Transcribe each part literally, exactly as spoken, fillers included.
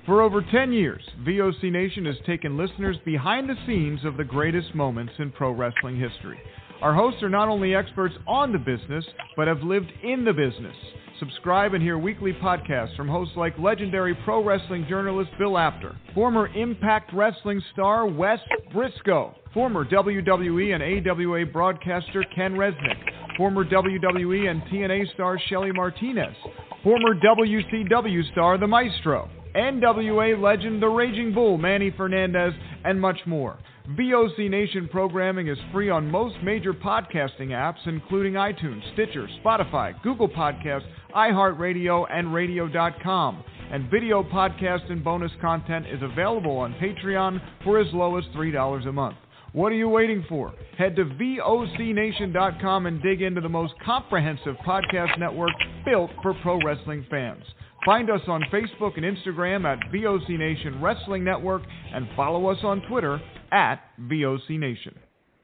For over ten years, V O C Nation has taken listeners behind the scenes of the greatest moments in pro wrestling history. Our hosts are not only experts on the business, but have lived in the business. Subscribe and hear weekly podcasts from hosts like legendary pro wrestling journalist Bill Apter, former Impact Wrestling star Wes Briscoe, former W W E and A W A broadcaster Ken Resnick, former W W E and T N A star Shelly Martinez, former W C W star The Maestro, N W A legend The Raging Bull Manny Fernandez, and much more. V O C Nation programming is free on most major podcasting apps, including iTunes, Stitcher, Spotify, Google Podcasts, iHeartRadio, and radio dot com. And video podcast and bonus content is available on Patreon for as low as three dollars a month. What are you waiting for? Head to V O C nation dot com and dig into the most comprehensive podcast network built for pro wrestling fans. Find us on Facebook and Instagram at V O C Nation Wrestling Network and follow us on Twitter at V O C Nation.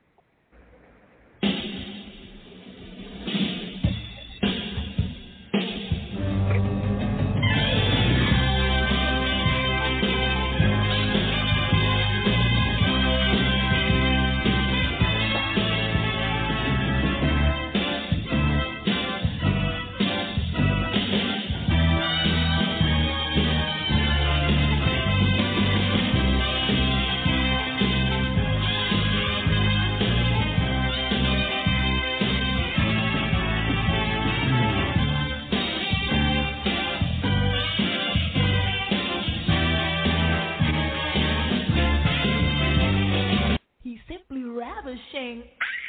Ravishing.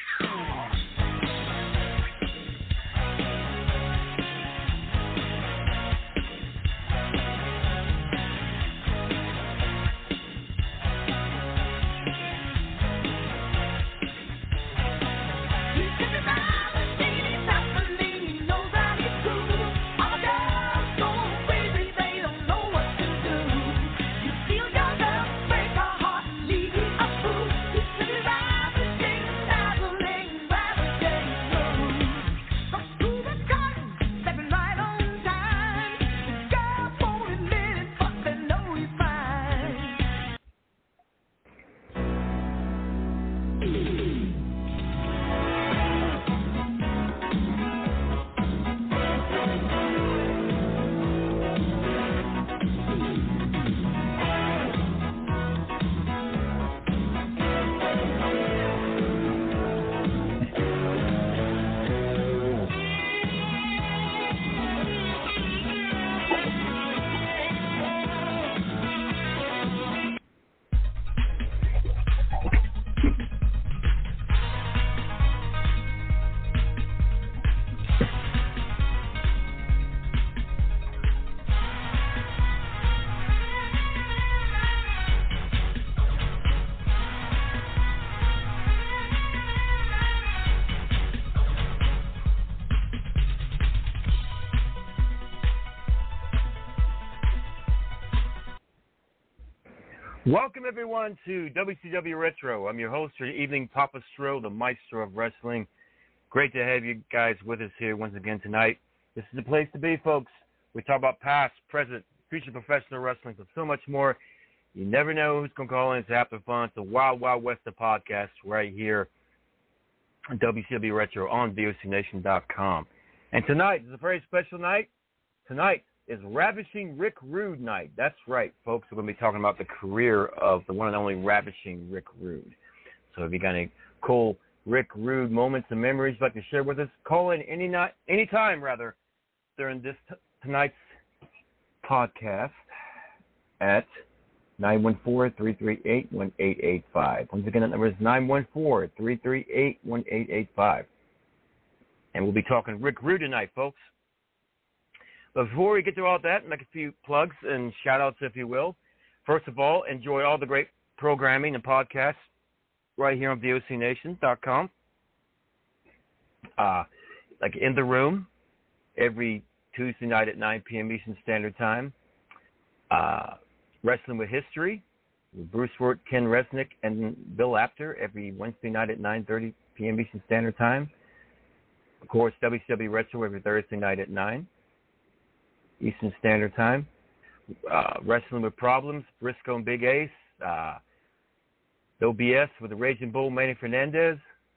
Welcome, everyone, to W C W Retro. I'm your host for the evening, Papa Stro, the Maestro of Wrestling. Great to have you guys with us here once again tonight. This is the place to be, folks. We talk about past, present, future professional wrestling, and so much more. You never know who's going to call in. It's after fun. It's the Wild Wild West of podcasts right here on W C W Retro on V O C nation dot com. And tonight is a very special night. Tonight is Ravishing Rick Rude night. That's right, folks. We're going to be talking about the career of the one and only Ravishing Rick Rude. So if you got any cool Rick Rude moments and memories you'd like to share with us, call in any night, any time rather, during this t- tonight's podcast at nine one four, three three eight, one eight eight five. Once again, that number is nine one four, three three eight, one eight eight five. And we'll be talking Rick Rude tonight, folks. But before we get to all that, make a few plugs and shout-outs, if you will. First of all, enjoy all the great programming and podcasts right here on V O C nation dot com. Uh, like In the Room, every Tuesday night at nine p.m. Eastern Standard Time. Uh, Wrestling with History, with Bruce Wirt, Ken Resnick, and Bill Apter, every Wednesday night at nine thirty p.m. Eastern Standard Time. Of course, W C W Retro every Thursday night at nine Eastern Standard Time. uh, Wrestling with Problems, Briscoe and Big Ace, uh, No B S with the Raging Bull, Manny Fernandez,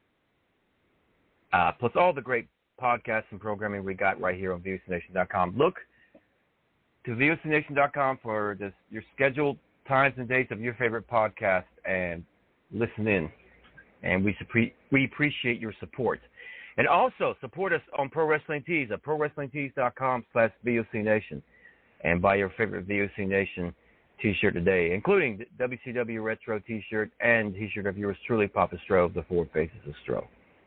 uh, plus all the great podcasts and programming we got right here on V O C Nation dot com. Look to V O C Nation dot com for this, your scheduled times and dates of your favorite podcast and listen in. And we we appreciate your support. And also support us on Pro Wrestling Tees at Pro Wrestling Tees dot com slash V O C Nation and buy your favorite V O C Nation t-shirt today, including the W C W Retro t-shirt and t-shirt of yours truly, Papa Stro, the Four Faces of Stro.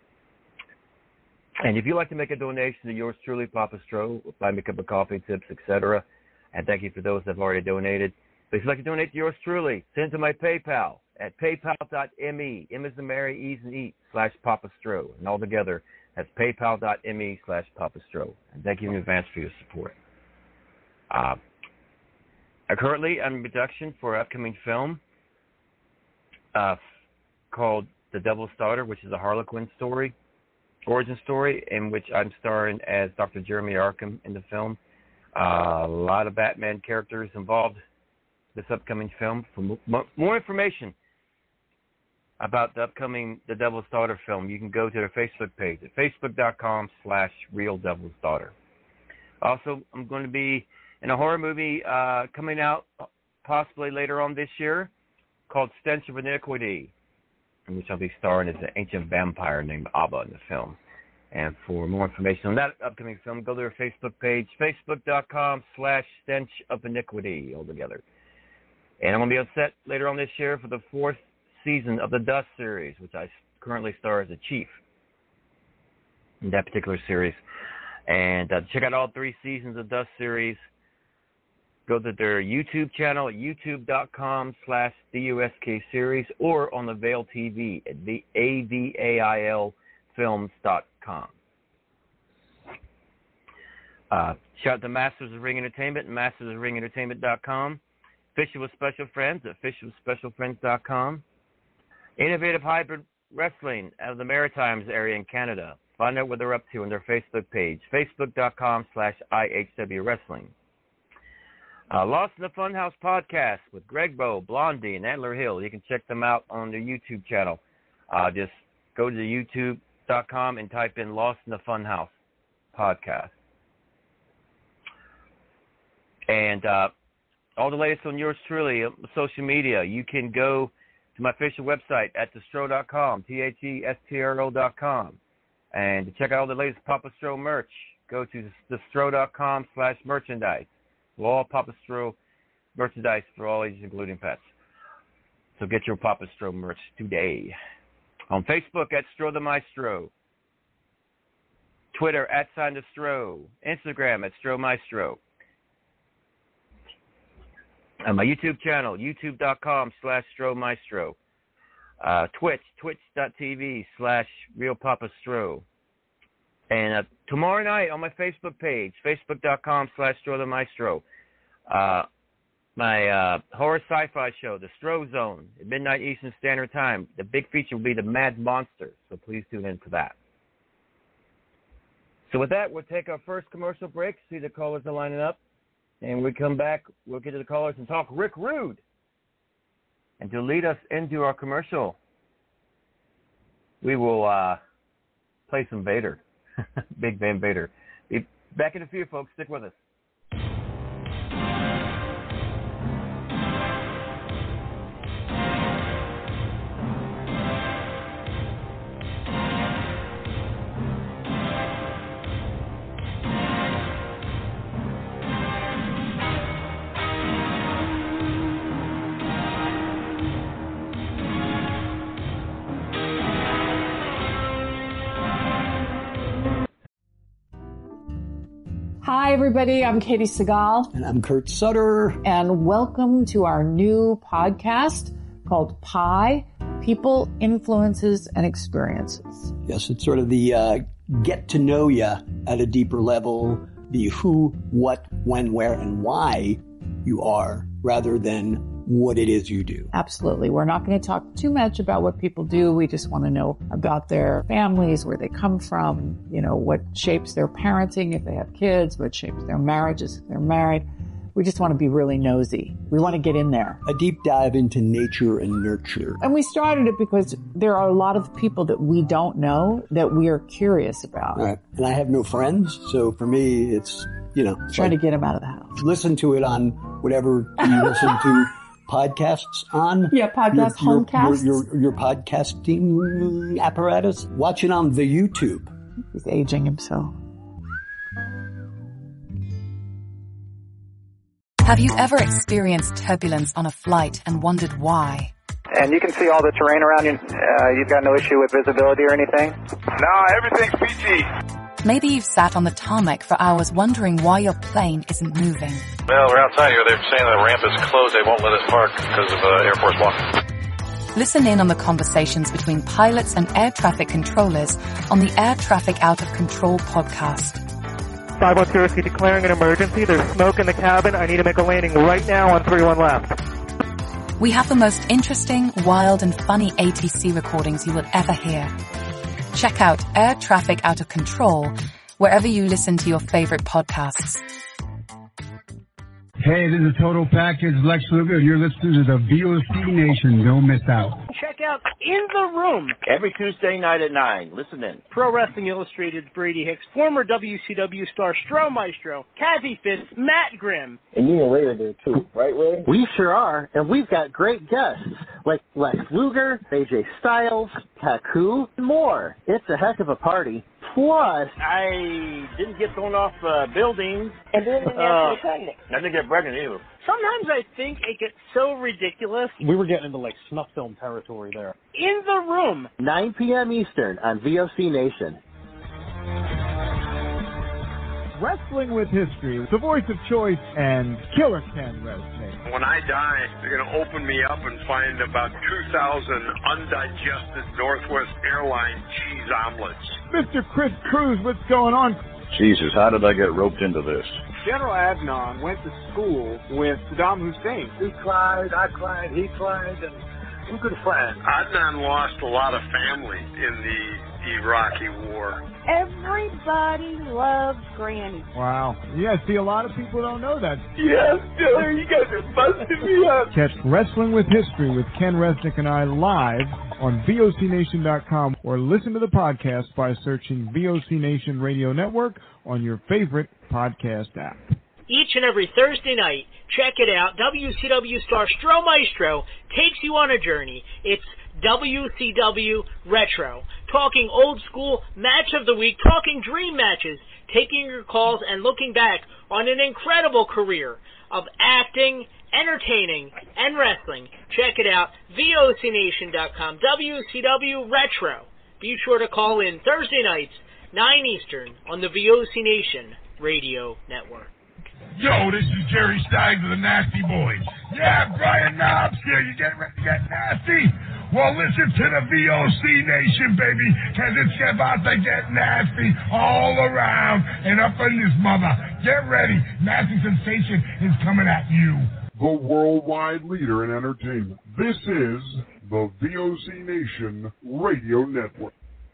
And if you'd like to make a donation to yours truly, Papa Stro, buy me a cup of coffee, tips, et cetera, and thank you for those that have already donated. But if you'd like to donate to yours truly, send it to my PayPal at paypal.me, M as in Mary, E as in Eat, slash Papa Stro. And all together, that's paypal.me slash Papa Stro. And thank you in advance for your support. Uh, currently, I'm in production for an upcoming film uh, called The Devil's Daughter, which is a Harlequin story, origin story, in which I'm starring as Doctor Jeremy Arkham in the film. Uh, a lot of Batman characters involved in this upcoming film. For mo- more information about the upcoming The Devil's Daughter film, you can go to their Facebook page at facebook.com slash Real Devil's Daughter. Also, I'm going to be in a horror movie uh, coming out possibly later on this year called Stench of Iniquity, in which I'll be starring as an ancient vampire named Abba in the film. And for more information on that upcoming film, go to their Facebook page, facebook.com slash Stench of Iniquity altogether. And I'm going to be on set later on this year for the fourth season of the Dust series, which I currently star as a chief in that particular series. And uh, check out all three seasons of Dust series. Go to their YouTube channel at youtube.com slash DUSK series or on the Veil T V at the A V A I L films dot com. Uh, shout out to Masters of Ring Entertainment and masters of ring entertainment dot com. Fishing with Special Friends at fishing with special friends dot com. Innovative Hybrid Wrestling out of the Maritimes area in Canada. Find out what they're up to on their Facebook page, facebook.com slash IHW Wrestling. Uh, Lost in the Funhouse podcast with Greg Bowe, Blondie, and Antler Hill. You can check them out on their YouTube channel. Uh, just go to youtube dot com and type in Lost in the Funhouse podcast. And uh, all the latest on yours truly, uh, social media. You can go to my official website at the stro dot com, T H E S T R O dot com. And to check out all the latest Papa Stro merch, go to the stro dot com slash merchandise. All Papa Stro merchandise for all ages, including pets. So get your Papa Stro merch today. On Facebook at Stro the Maestro. Twitter at Sign the Stro. Instagram at Stro Maestro. And my YouTube channel, youtube.com slash Stro Maestro. Uh, Twitch, twitch.tv slash Real Papa Stro. And uh, tomorrow night on my Facebook page, facebook.com slash Stro the Maestro, uh, my uh, horror sci-fi show, The Stro Zone, at midnight Eastern Standard Time. The big feature will be The Mad Monster, so please tune in for that. So with that, we'll take our first commercial break, see the callers are lining up, and when we come back, we'll get to the callers and talk Rick Rude. And to lead us into our commercial, we will uh, play some Vader. Big Van Vader. Be back in a few, folks. Stick with us. Hi, everybody. I'm Katie Segal. And I'm Kurt Sutter. And welcome to our new podcast called Pi, People, Influences, and Experiences. Yes, it's sort of the uh, get to know you at a deeper level, the who, what, when, where, and why you are, rather than what it is you do. Absolutely. We're not going to talk too much about what people do. We just want to know about their families, where they come from, you know, what shapes their parenting if they have kids, what shapes their marriages if they're married. We just want to be really nosy. We want to get in there. A deep dive into nature and nurture. And we started it because there are a lot of people that we don't know that we are curious about. Right. And I have no friends, so for me, it's, you know. Trying like, to get them out of the house. Listen to it on whatever you listen to podcasts on. Yeah, podcast, your, homecasts. Your, your, your podcasting apparatus. Watch it on the YouTube. He's aging himself. Have you ever experienced turbulence on a flight and wondered why? And you can see all the terrain around you. Uh, you've got no issue with visibility or anything? No, everything's peachy. Maybe you've sat on the tarmac for hours wondering why your plane isn't moving. Well, we're outside here. They're saying the ramp is closed. They won't let us park because of uh, Air Force One. Listen in on the conversations between pilots and air traffic controllers on the Air Traffic Out of Control podcast. five one zero C declaring an emergency. There's smoke in the cabin. I need to make a landing right now on three one left. We have the most interesting, wild, and funny A T C recordings you will ever hear. Check out Air Traffic Out of Control wherever you listen to your favorite podcasts. Hey, this is Total Package, Lex Luger. You're listening to the V O C Nation. Don't miss out. Check out In the Room every Tuesday night at nine. Listen in. Pro Wrestling Illustrated's Brady Hicks, former W C W star Stro Maestro, Kazzy Fitz, Matt Grimm. And you and Ray are there too, right, Ray? We sure are, and we've got great guests like Lex Luger, A J Styles, Taku, and more. It's a heck of a party. Plus, I didn't get thrown off uh, buildings. And then didn't uh, get pregnant. I didn't get pregnant either. Sometimes I think it gets so ridiculous. We were getting into like snuff film territory there. In the Room. nine p.m. Eastern on V O C Nation. Wrestling with History, the voice of choice, and Killer Ken Resnick. When I die, they're going to open me up and find about two thousand undigested Northwest Airlines cheese omelets. Mister Chris Cruz, what's going on? Jesus, how did I get roped into this? General Adnan went to school with Saddam Hussein. He cried, I cried, he cried, and we're good friends. Adnan lost a lot of family in the Iraqi war. Everybody loves Granny. Wow. Yeah, see, a lot of people don't know that. Yes, Killer, you guys are busting me up. Catch Wrestling with History with Ken Resnick and I live on V O C Nation dot com or listen to the podcast by searching V O C Nation Radio Network on your favorite podcast app. Each and every Thursday night, check it out. W C W star Stro Maestro takes you on a journey. It's W C W Retro. Talking old school match of the week, talking dream matches, taking your calls and looking back on an incredible career of acting, entertaining, and wrestling. Check it out, V O C Nation dot com, W C W Retro. Be sure to call in Thursday nights, nine Eastern, on the V O C Nation Radio Network. Yo, this is Jerry Stein of the Nasty Boys. Yeah, Brian Knobs here. You get ready to get nasty? Well, listen to the V O C Nation, baby, because it's about to get nasty all around and up in this mother. Get ready. Nasty Sensation is coming at you. The worldwide leader in entertainment. This is the V O C Nation Radio Network.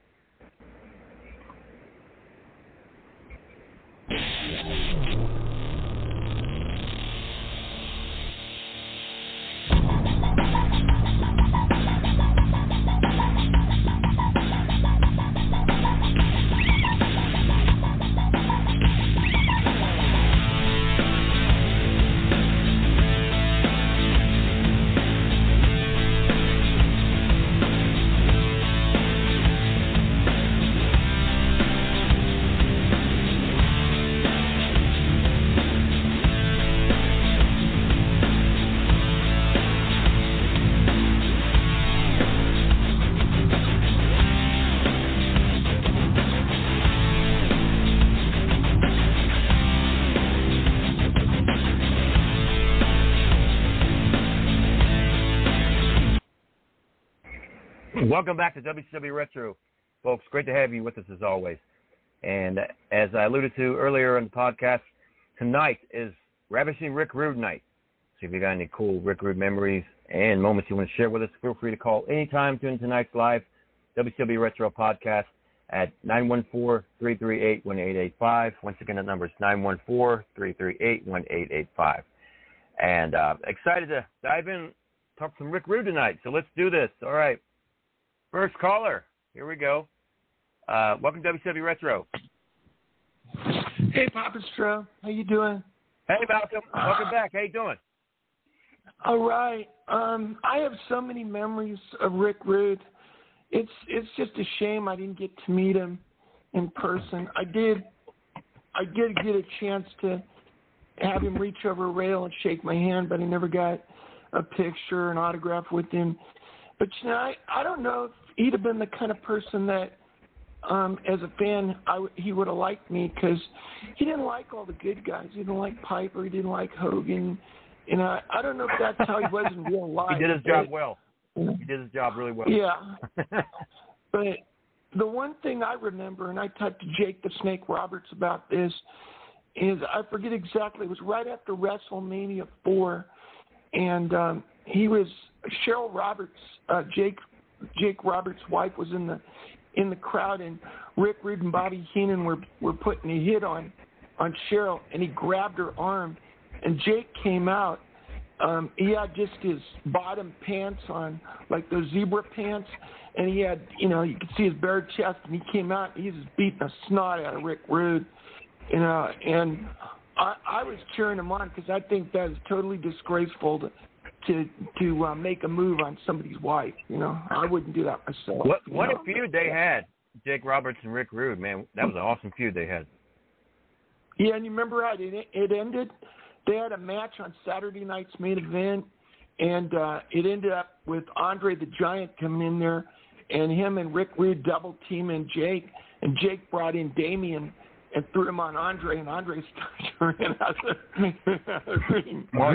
Welcome back to W C W Retro, folks. Great to have you with us as always. And as I alluded to earlier in the podcast, tonight is Ravishing Rick Rude night. So if you got any cool Rick Rude memories and moments you want to share with us, feel free to call anytime during tonight's live W C W Retro podcast at nine one four, three three eight, one eight eight five. Once again, the number is nine one four, three three eight, one eight eight five. And uh, excited to dive in, talk some Rick Rude tonight. So let's do this. All right. First caller. Here we go. Uh, welcome to W C W Retro. Hey, Papa Stro. How you doing? Hey, Malcolm. Welcome uh, back. How you doing? All right. Um, I have so many memories of Rick Rude. It's it's just a shame I didn't get to meet him in person. I did I did get a chance to have him reach over a rail and shake my hand, but I never got a picture, an autograph with him. But you know, I, I don't know if he'd have been the kind of person that, um, as a fan, I w- he would have liked me, because he didn't like all the good guys. He didn't like Piper. He didn't like Hogan. You know, I don't know if that's how he was in real life. He did his job well. He did his job really well. Yeah. But the one thing I remember, and I talked to Jake the Snake Roberts about this, is I forget exactly. It was right after WrestleMania four, and um, he was Cheryl Roberts, uh, Jake Jake Roberts' wife, was in the in the crowd, and Rick Rude and Bobby Heenan were were putting a hit on on Cheryl, and he grabbed her arm, and Jake came out. Um, he had just his bottom pants on, like those zebra pants, and he had, you know, you could see his bare chest, and he came out, and he was beating the snot out of Rick Rude, you know, and I, I was cheering him on, because I think that is totally disgraceful to to, to uh, make a move on somebody's wife, you know. I wouldn't do that myself. What what know? a feud they had, Jake Roberts and Rick Rude, man. That was an awesome feud they had. Yeah, and you remember how it, it ended? They had a match on Saturday night's main event, and uh, it ended up with Andre the Giant coming in there, and him and Rick Rude double teaming Jake, and Jake brought in Damien and threw him on Andre, and Andre started running out of the ring. Oh,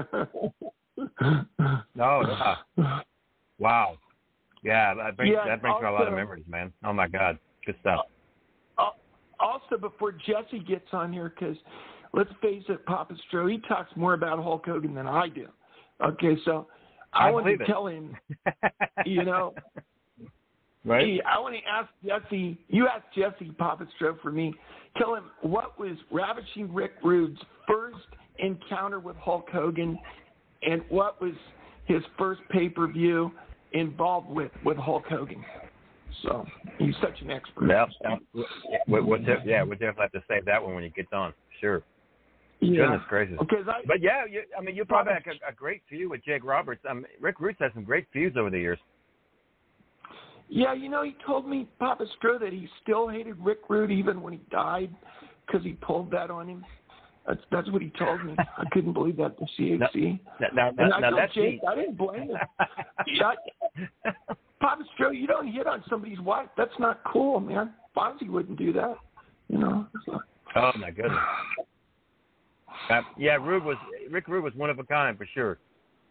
yeah. No, yeah. Wow. Yeah, that brings, yeah, that brings also, me a lot of memories, man. Oh, my God. Good stuff. Uh, also, before Jesse gets on here, because let's face it, Papa Stro, he talks more about Hulk Hogan than I do. Okay, so I, I want to it. tell him, you know, right? He, I want to ask Jesse, you ask Jesse, Papa Stro, for me, tell him what was Ravishing Rick Rude's first encounter with Hulk Hogan, and what was his first pay-per-view involved with, with Hulk Hogan. So he's such an expert. Yeah, we'll, we'll, yeah, we'll definitely have to save that one when he gets on. Sure. Yeah. Goodness gracious. Okay, I, but yeah, you, I mean, you probably had a, a great feud with Jake Roberts. Um, Rick Rude's had some great feuds over the years. Yeah, you know, he told me, Papa Stro, that he still hated Rick Rude even when he died, because he pulled that on him. That's that's what he told me. I couldn't believe that, the C H C. Now, now, and now, I now told that's Jake, neat. I didn't blame him. I, Papa Stro, you don't hit on somebody's wife. That's not cool, man. Fonzie wouldn't do that, you know. So. Oh, my goodness. Uh, yeah, Rude was Rick Rude was one of a kind for sure.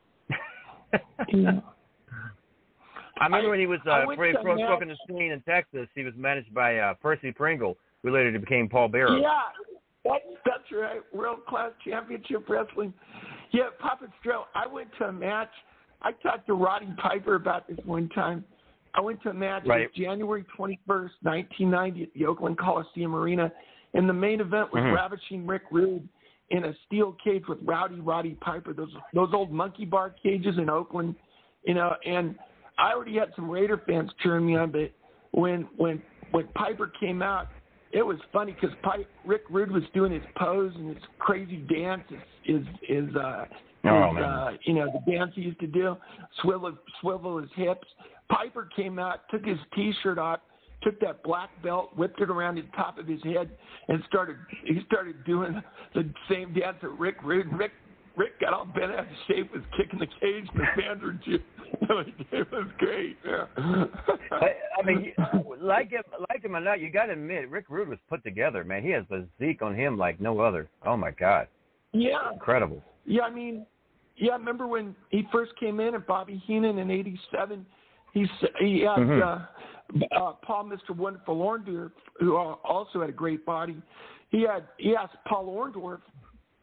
Yeah. I remember I, when he was uh, for Pro Smoking the Scene in Texas. He was managed by uh, Percy Pringle, who later became Paul Bearer. Yeah, that's that's right. World Class Championship Wrestling. Yeah, Papa Stro, I went to a match. I talked to Roddy Piper about this one time. I went to a match right. It was January twenty-first, nineteen ninety, at the Oakland Coliseum Arena, and the main event was mm-hmm. Ravishing Rick Rude in a steel cage with Rowdy Roddy Piper, those those old monkey bar cages in Oakland, you know. And I already had some Raider fans cheering me on, but when when when Piper came out, it was funny because Rick Rude was doing his pose and his crazy dance, his his, his uh, oh, his, uh, you know, the dance he used to do, swivel swivel his hips. Piper came out, took his T-shirt off, took that black belt, whipped it around the top of his head, and started he started doing the same dance that Rick Rude. Rick Rick got all bent out of shape, was kicking the cage, and the fans were just, it was great. Yeah. I, I mean, like him, like him or not, you got to admit, Rick Rude was put together, man. He has physique on him like no other. Oh my God. Yeah. Incredible. Yeah, I mean, yeah. I remember when he first came in at Bobby Heenan in eighty-seven. He he had. Mm-hmm. Uh, Uh, Paul, Mister Wonderful Orndorff, who also had a great body, he had he asked Paul Orndorff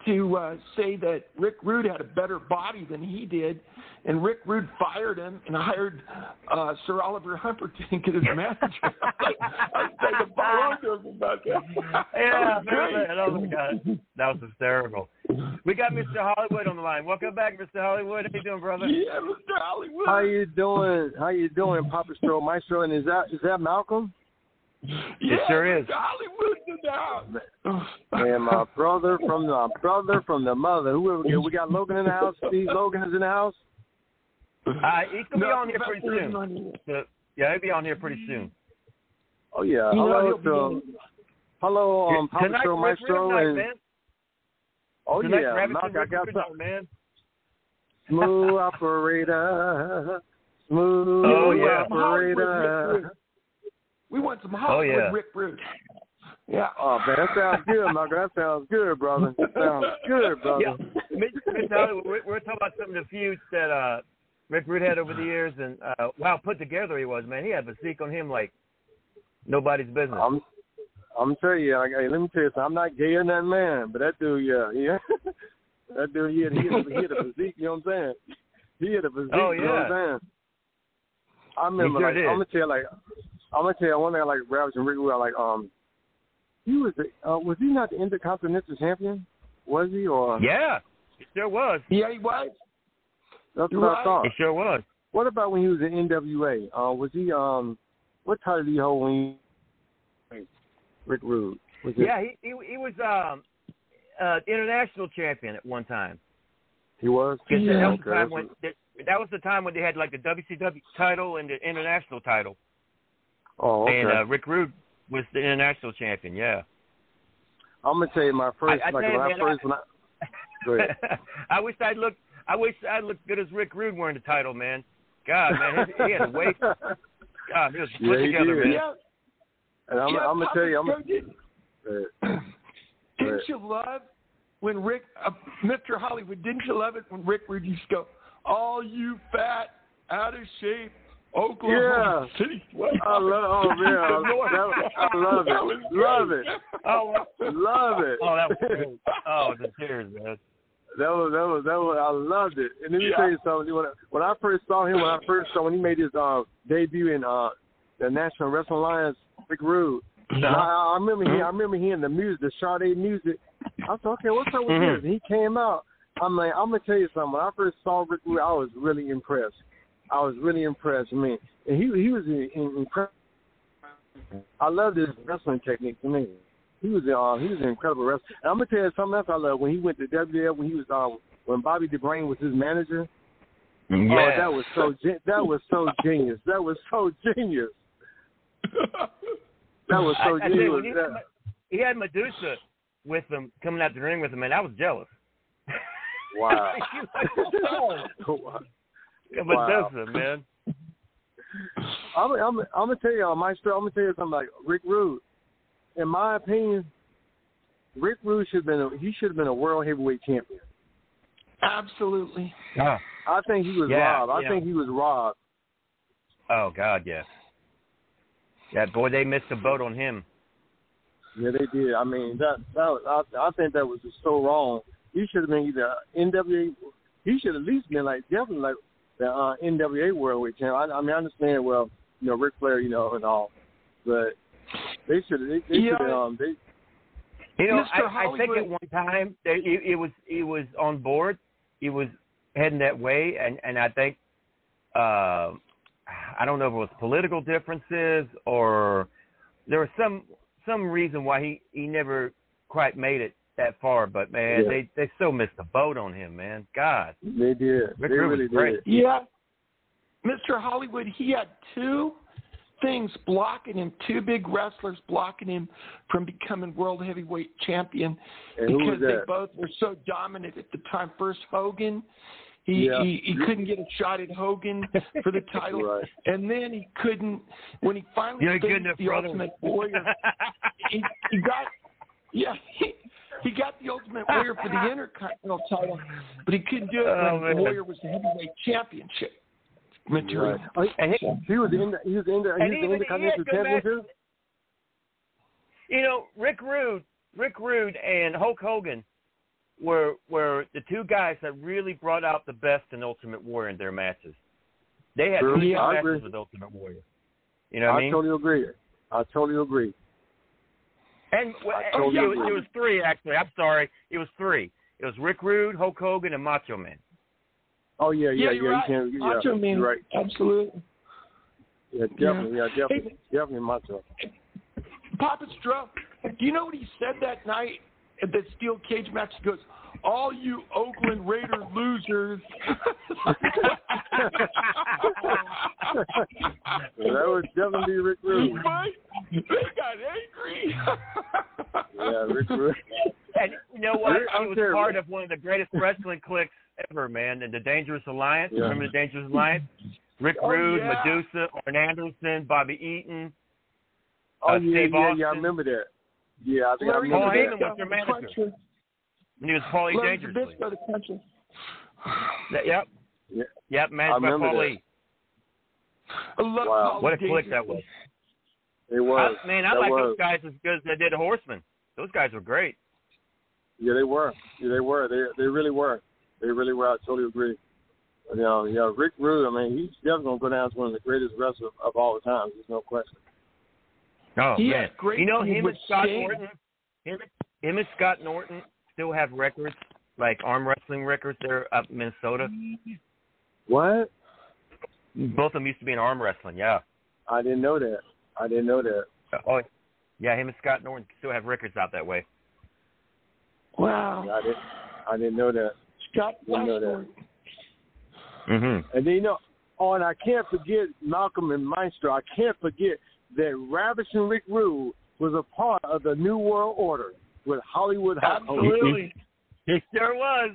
to uh, say that Rick Rude had a better body than he did, and Rick Rude fired him and hired uh, Sir Oliver Humperdinck as his manager. I was like, I was about that. Yeah, that was, God, that was hysterical. We got Mister Hollywood on the line. Welcome back, Mister Hollywood. How you doing, brother? Yeah, Mister Hollywood. How you doing? How you doing, Papa Stro, Maestro? And is that is that Malcolm? Yeah, it sure is. Hollywood's in the house. And my brother from the my brother from the mother. Whoever we got, we got Logan in the house. Steve Logan is in the house. Uh, he's gonna no, be on here pretty soon. So, yeah, he'll be on here pretty soon. Oh yeah. You hello, know, to, hello, um, Papa Stro, Maestro, night, and man. oh Tonight, yeah, Malcolm, I got night, man. Smooth operator, smooth oh, yeah. operator. We want some Hollywood oh, yeah. Rick Rude. Yeah. Oh man, that sounds good, Malcolm. That sounds good, brother. That sounds good, brother. Yeah, Mister Hollywood, we're, we're talking about some of the feuds that uh, Rick Rude had over the years, and uh, wow, put together he was, man. He had a physique on him like nobody's business. I'm, I'm telling you, like, hey, let me tell you something. I'm not gay or nothing, man, but that dude, yeah, yeah, that dude, he had, he had, he had a physique. You know what I'm saying? He had a physique. Oh yeah. You know what I'm saying? I remember, sure like, did. I'm gonna tell you, like, I'm gonna tell you one thing. I like Ravage and Rick Rude. Like, um, he was, the, uh, was he not the Intercontinental Champion? Was he or? Yeah, he sure was. Yeah, he was. That's You're what right. I thought. He sure was. What about when he was in N W A? Uh, was he um, what title did he hold when he? Rick Rude. Was yeah, he, he he was um, uh, international champion at one time. He was. Yeah. That was okay. the time when that, that was the time when they had like the W C W title and the international title. Oh, okay. And uh, Rick Rude was the international champion. Yeah. I'm gonna tell you my first, I, I like you, when man, I first, I, when I. Go ahead. I wish I'd look. I wish I'd look good as Rick Rude wearing the title, man. God, man, he, he had a weight. God, he was put yeah, together, did. man. Yeah. And I'm, yeah, I'm gonna tell you, I'm. Gonna, did, didn't you love when Rick, uh, Mister Hollywood? Didn't you love it when Rick Rude used to go, "All you fat, out of shape Oklahoma yeah. City sweat"? I love. Oh man, I, I love it. Love it. Oh, love it. Oh, that was cool. Oh, the tears, man. That was that was that was I loved it. And let me yeah. tell you something. When I, when I first saw him, when I first saw when he made his uh, debut in uh, the National Wrestling Alliance, Rick Rude. No. I, I remember mm-hmm. he, I remember hearing the music, the Sade music. I said, okay, what's up with mm-hmm. this? And he came out. I'm like, I'm gonna tell you something. When I first saw Rick Rude, I was really impressed. I was really impressed. I mean, and he he was in, in, incredible. I loved his wrestling technique. To me, he was uh, he was an incredible wrestler. And I'm gonna tell you something else I love. When he went to W W F, when he was um, when Bobby DeBrain was his manager. Yeah. Oh, that was so that was so genius. That was so genius. That was so I, I genius. he, had, he had Medusa with him coming out the ring with him, and I was jealous. Wow. Yeah, wow. Medusa, man. I'm, I'm, I'm gonna tell you, Maestro. I'm gonna tell you something like Rick Rude. In my opinion, Rick Rude should have been a, he should have been a world heavyweight champion. Absolutely. Yeah. I think he was yeah, robbed. I yeah. think he was robbed. Oh God, yeah. Yeah, boy, they missed the boat on him. Yeah, they did. I mean, that that I, I think that was just so wrong. He should have been either N W A. He should at least been like definitely like the uh, N W A worldweight champion. I, I mean, I understand well, you know, Ric Flair, you know, and all, but they should they, they yeah. should um they. You know, Mister I, I think at one time they, it, it was he was on board. He was heading that way, and and I think uh, I don't know if it was political differences or there was some some reason why he, he never quite made it that far. But man, yeah. they they still missed the boat on him, man. God, they did. Rick they Rude really was great. did. Yeah, Mister Hollywood, he had two things blocking him, two big wrestlers blocking him from becoming world heavyweight champion and who because was they that? both were so dominant at the time. First, Hogan. He, yeah. he he couldn't get a shot at Hogan for the title, right. and then he couldn't when he finally You're faced good enough, the brother. Ultimate Warrior. he, he got yeah he, he got the Ultimate Warrior for the Intercontinental title, but he couldn't do it Oh, when man. Warrior was the heavyweight championship material. Right. Oh, And he, he was in the, he was in the, he was even- the Intercontinental yeah, go champion back- too. you know, Rick Rude, Rick Rude, and Hulk Hogan were were the two guys that really brought out the best in Ultimate Warrior in their matches. They had True. really Yeah, good I agree. matches with Ultimate Warrior. You know what I I mean? totally agree. I totally agree. And well, I totally it, was, agree. it was three, actually. I'm sorry. It was three. It was Rick Rude, Hulk Hogan, and Macho Man. Oh, yeah, yeah, Yeah, yeah. you're You right. can't, yeah, Macho Man. you're right. Absolutely. Yeah, definitely. Yeah, Yeah. definitely. Definitely Macho. Papa Stro, do you know what he said that night at the steel cage match? He goes, "All you Oakland Raider losers." Yeah, that was definitely Rick Rude. Right? They got angry. Yeah, Rick Rude. And you know what? Rick- He I'm was serious. part of one of the greatest wrestling cliques ever, man. And the Dangerous Alliance. Yeah. Remember the Dangerous Alliance? Rick Oh, Rude, yeah. Medusa, Arn Anderson, Bobby Eaton. Oh, uh, yeah, Steve yeah, Austin. yeah, I remember that. Yeah, I think Larry I Paul remember Heyman that. was their manager. And he was Paulie Larry Dangerously. Zbyszko, the country. That- Yep. Yeah. Yep, I managed by remember Paul that. Lee. I love Wow. Paulie What a clique that Dangerously. was. It was. I, man, I that like was. those guys as good as they did the Horsemen. Those guys were great. Yeah, they were. Yeah, they were. They they really were. They really were. I totally agree. You know, yeah, Rick Rude, I mean, he's definitely going to go down as one of the greatest wrestlers of all time. There's no question. Oh, He man. had great You know, feud him with and Scott Sting. Norton, him, him and Scott Norton still have records, like arm wrestling records there up in Minnesota. What? Both of them used to be in arm wrestling, yeah. I didn't know that. I didn't know that. Oh, yeah, him and Scott Norton still have records out that way. Wow. I didn't. I didn't know that. Scott Didn't know that. Norton. Mm-hmm. And then you know, oh, and I can't forget Malcolm and Maestro. I can't forget that Ravishing Rick Rude was a part of the New World Order with Hollywood Hulk Hogan. Absolutely. He sure was.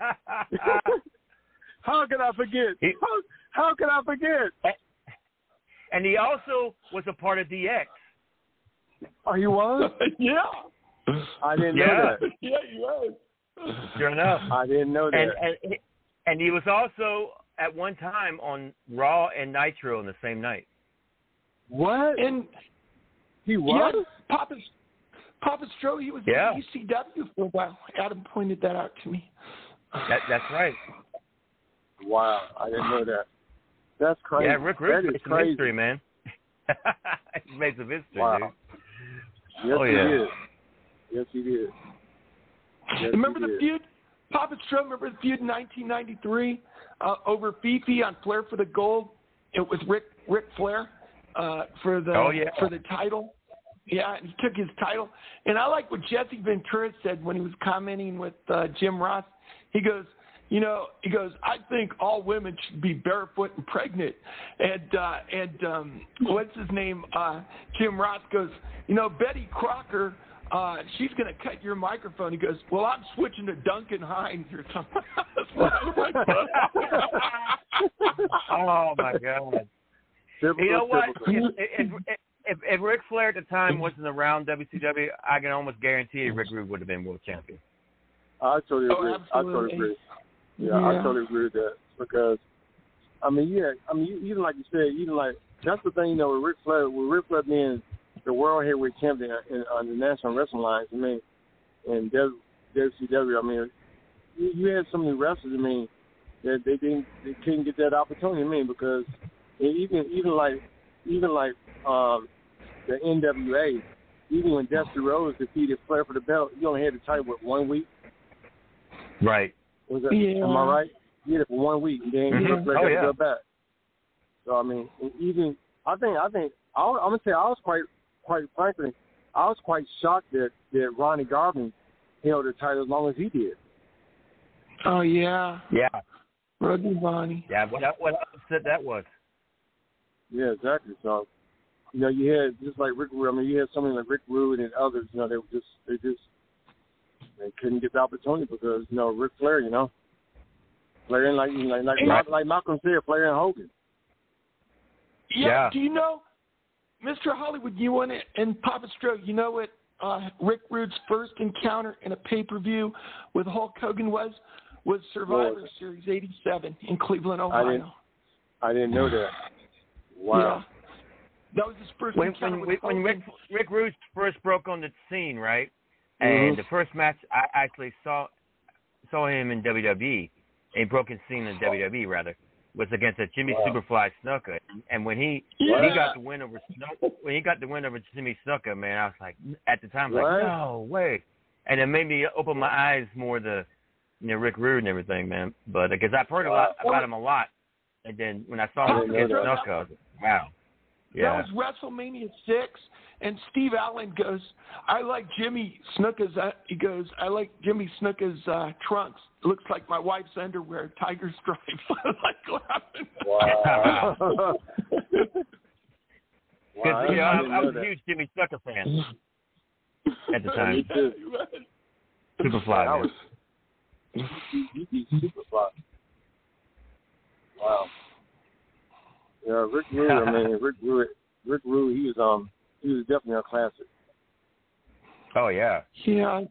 How can I forget? He- How, how can I forget? And he also was a part of D X. Oh, he was? Yeah. I didn't Yeah. know that. Yeah, he was. Sure enough. I didn't know that. And, and and he was also at one time on Raw and Nitro on the same night. What? And he was? yeah, Papa, Papa Stro, he was Yeah. in E C W for a while. Adam pointed that out to me. That, that's right. Wow, I didn't know that. That's crazy. Yeah, Rick That Rude is made some crazy. history, man. He made some history, Wow. dude. Yes, Oh, he yeah. did. Yes, he did. Yes, remember he the did. feud? Papa Stro, remember the feud in nineteen ninety-three uh, over Fifi on Flair for the Gold? It was Rick Ric Flair uh, for the Oh, yeah. for the title. Yeah, and he took his title. And I like what Jesse Ventura said when he was commenting with uh, Jim Ross. He goes, you know, he goes, I think all women should be barefoot and pregnant. And uh, and um, what's his name? Uh, Jim Ross goes, you know, Betty Crocker, uh, she's going to cut your microphone. He goes, well, I'm switching to Duncan Hines or something. Oh, my God. Typical, You know what? typical. If, if, if, if, if Ric Flair at the time wasn't around W C W, I can almost guarantee you Rick Rude would have been world champion. I totally Oh, agree. I totally absolutely. agree. Yeah, I Yeah. totally agree with that because, I mean, yeah, I mean, you- even like you said, even like that's the thing, you know, with Ric Flair, with Ric Flair being the world heavyweight champion in, on the national wrestling lines, I mean, and W C W, I mean, you, you had so many wrestlers, I mean, that they didn't, they couldn't get that opportunity, I mean, because even even like even like um, the N W A, even when Dusty Rhodes defeated Flair for the belt, he only had the title with one week. Right. Was that, Yeah. Am I right? He had it for one week, and then Mhm. Ric Flair Oh, got yeah. to go back. So I mean, and even I think I think I, I'm gonna say I was quite quite frankly, I was quite shocked that that Ronnie Garvin held the title as long as he did. Oh, yeah. Yeah. Rodney Bonnie. Yeah, what, what upset that was. Yeah, exactly. So, you know, you had just like Rick Rude. I mean, you had somebody like Rick Rude and others. You know, they were just they just they couldn't get the opportunity because you know Ric Flair. You know, Flair and like like like, Right. like Malcolm said, Flair and Hogan. Yeah, Yeah. do you know, Mister Hollywood, you want it, and Papa Stro, you know what uh, Rick Rude's first encounter in a pay-per-view with Hulk Hogan was? Was Survivor What? Series eighty-seven in Cleveland, I Ohio. didn't I didn't know that. Wow. Yeah. That was his first When encounter when, with when Hogan. Rick, Rick Rude first broke on the scene, right? And Mhm. the first match I actually saw saw him in W W E, and he broke his scene in W W E rather, was against a Jimmy wow. Superfly Snuka. And when he yeah. when he got the win over Snuka, when he got the win over Jimmy Snuka, man, I was like, at the time, like, what? No way. And it made me open my eyes more to, you know, Rick Rude and everything, man. But because I've heard a lot about him a lot, and then when I saw him against Snuka, I was like, wow. Yeah. That was WrestleMania six, and Steve Allen goes, I like Jimmy Snuka's, uh, he goes, I like Jimmy Snuka's uh, trunks. It looks like my wife's underwear, tiger stripes. like laughing. Wow. Because, wow, you know, I, I was a huge Jimmy Snuka fan at the time. Superfly. I was Superfly. Wow. Yeah, Rick Rude. I mean, Rick Rude. Rick Rude. He was um, he was definitely a classic. Oh yeah. Yeah.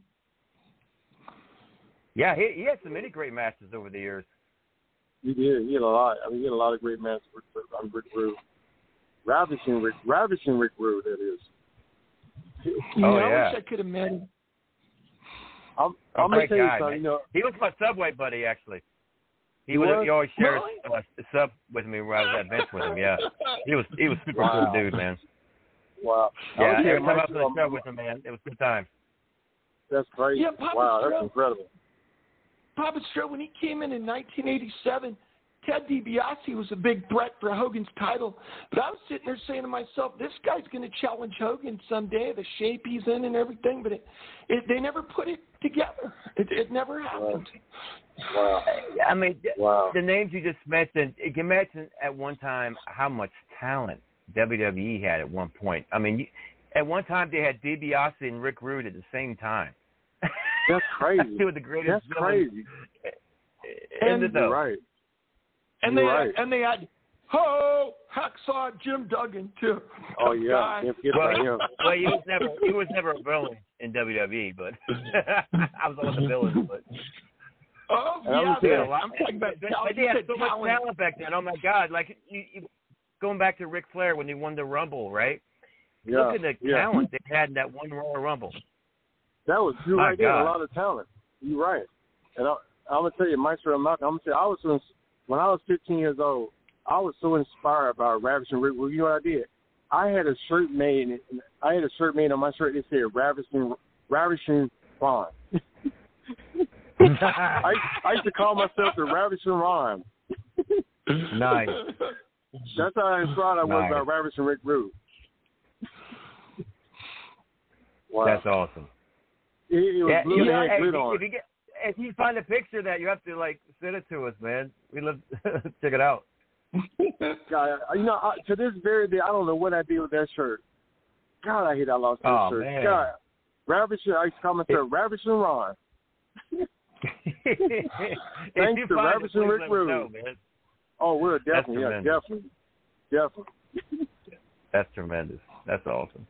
Yeah, he he had so many great matches over the years. He did. He had a lot. I mean, he had a lot of great matches with um, Rick Rude. Ravishing Rick, ravishing Rick Rude. That is. You oh know, yeah. I wish I could have met him. I'm, I'm gonna tell you guy, something. You know, he was my Subway buddy actually. He, he was, was. He always shared really? a sub with me where I was at bench with him. Yeah, he was he was super wow. cool dude, man. Wow. Yeah, every time I was on the show with him, man, it was a good time. That's crazy. Yeah, Papa wow, Stro, that's incredible. Papa Stro, when he came in in nineteen eighty-seven, Ted DiBiase was a big threat for Hogan's title. But I was sitting there saying to myself, this guy's going to challenge Hogan someday, the shape he's in and everything. But it, it, they never put it together. It, it never happened. Wow. I mean, wow. the names you just mentioned, you can imagine at one time how much talent W W E had at one point. I mean, you, at one time they had DiBiase and Rick Rude at the same time. That's crazy. Two of the greatest. That's crazy. And, and you're right. And you're they right. Had, and they had Ho Hacksaw Jim Duggan too. Oh yeah. Well, well, he was never he was never a villain in W W E, but I was one of the villains. But oh yeah, they man. had a lot, I'm talking about but, talent. but they had so much talent. talent back then. Oh my God! Like you, you, going back to Ric Flair when he won the Rumble, right? Yeah. Look at the yeah. talent they had in that one Royal Rumble. That was you my right there. God. A lot of talent. You're right. And I, I'm gonna tell you, Maestro and Malcolm. I'm gonna tell you, I was so, when I was fifteen years old, I was so inspired by Ravishing Rick. Well, you know what I did? I had a shirt made. I had a shirt made on my shirt that said Ravishing Ravishing Ron. I, I used to call myself the Ravishing Ron. Nice. That's how inspired I was nice. by Ravishing Rick Rude. Wow. That's awesome. It, it was yeah, blue you and know, had hey, glit if, on if you get if you find a picture of that, you have to like send it to us, man. We love check it out. God, you know, I, to this very day, I don't know what I did with that shirt. God, I hate I lost that oh, shirt. Man. God, Ravishing, I used to call myself Ravishing Ron. Thanks to Ravishing Rick Rude. Know, man. Oh, we're definitely, yeah, definitely, definitely. That's tremendous. That's awesome.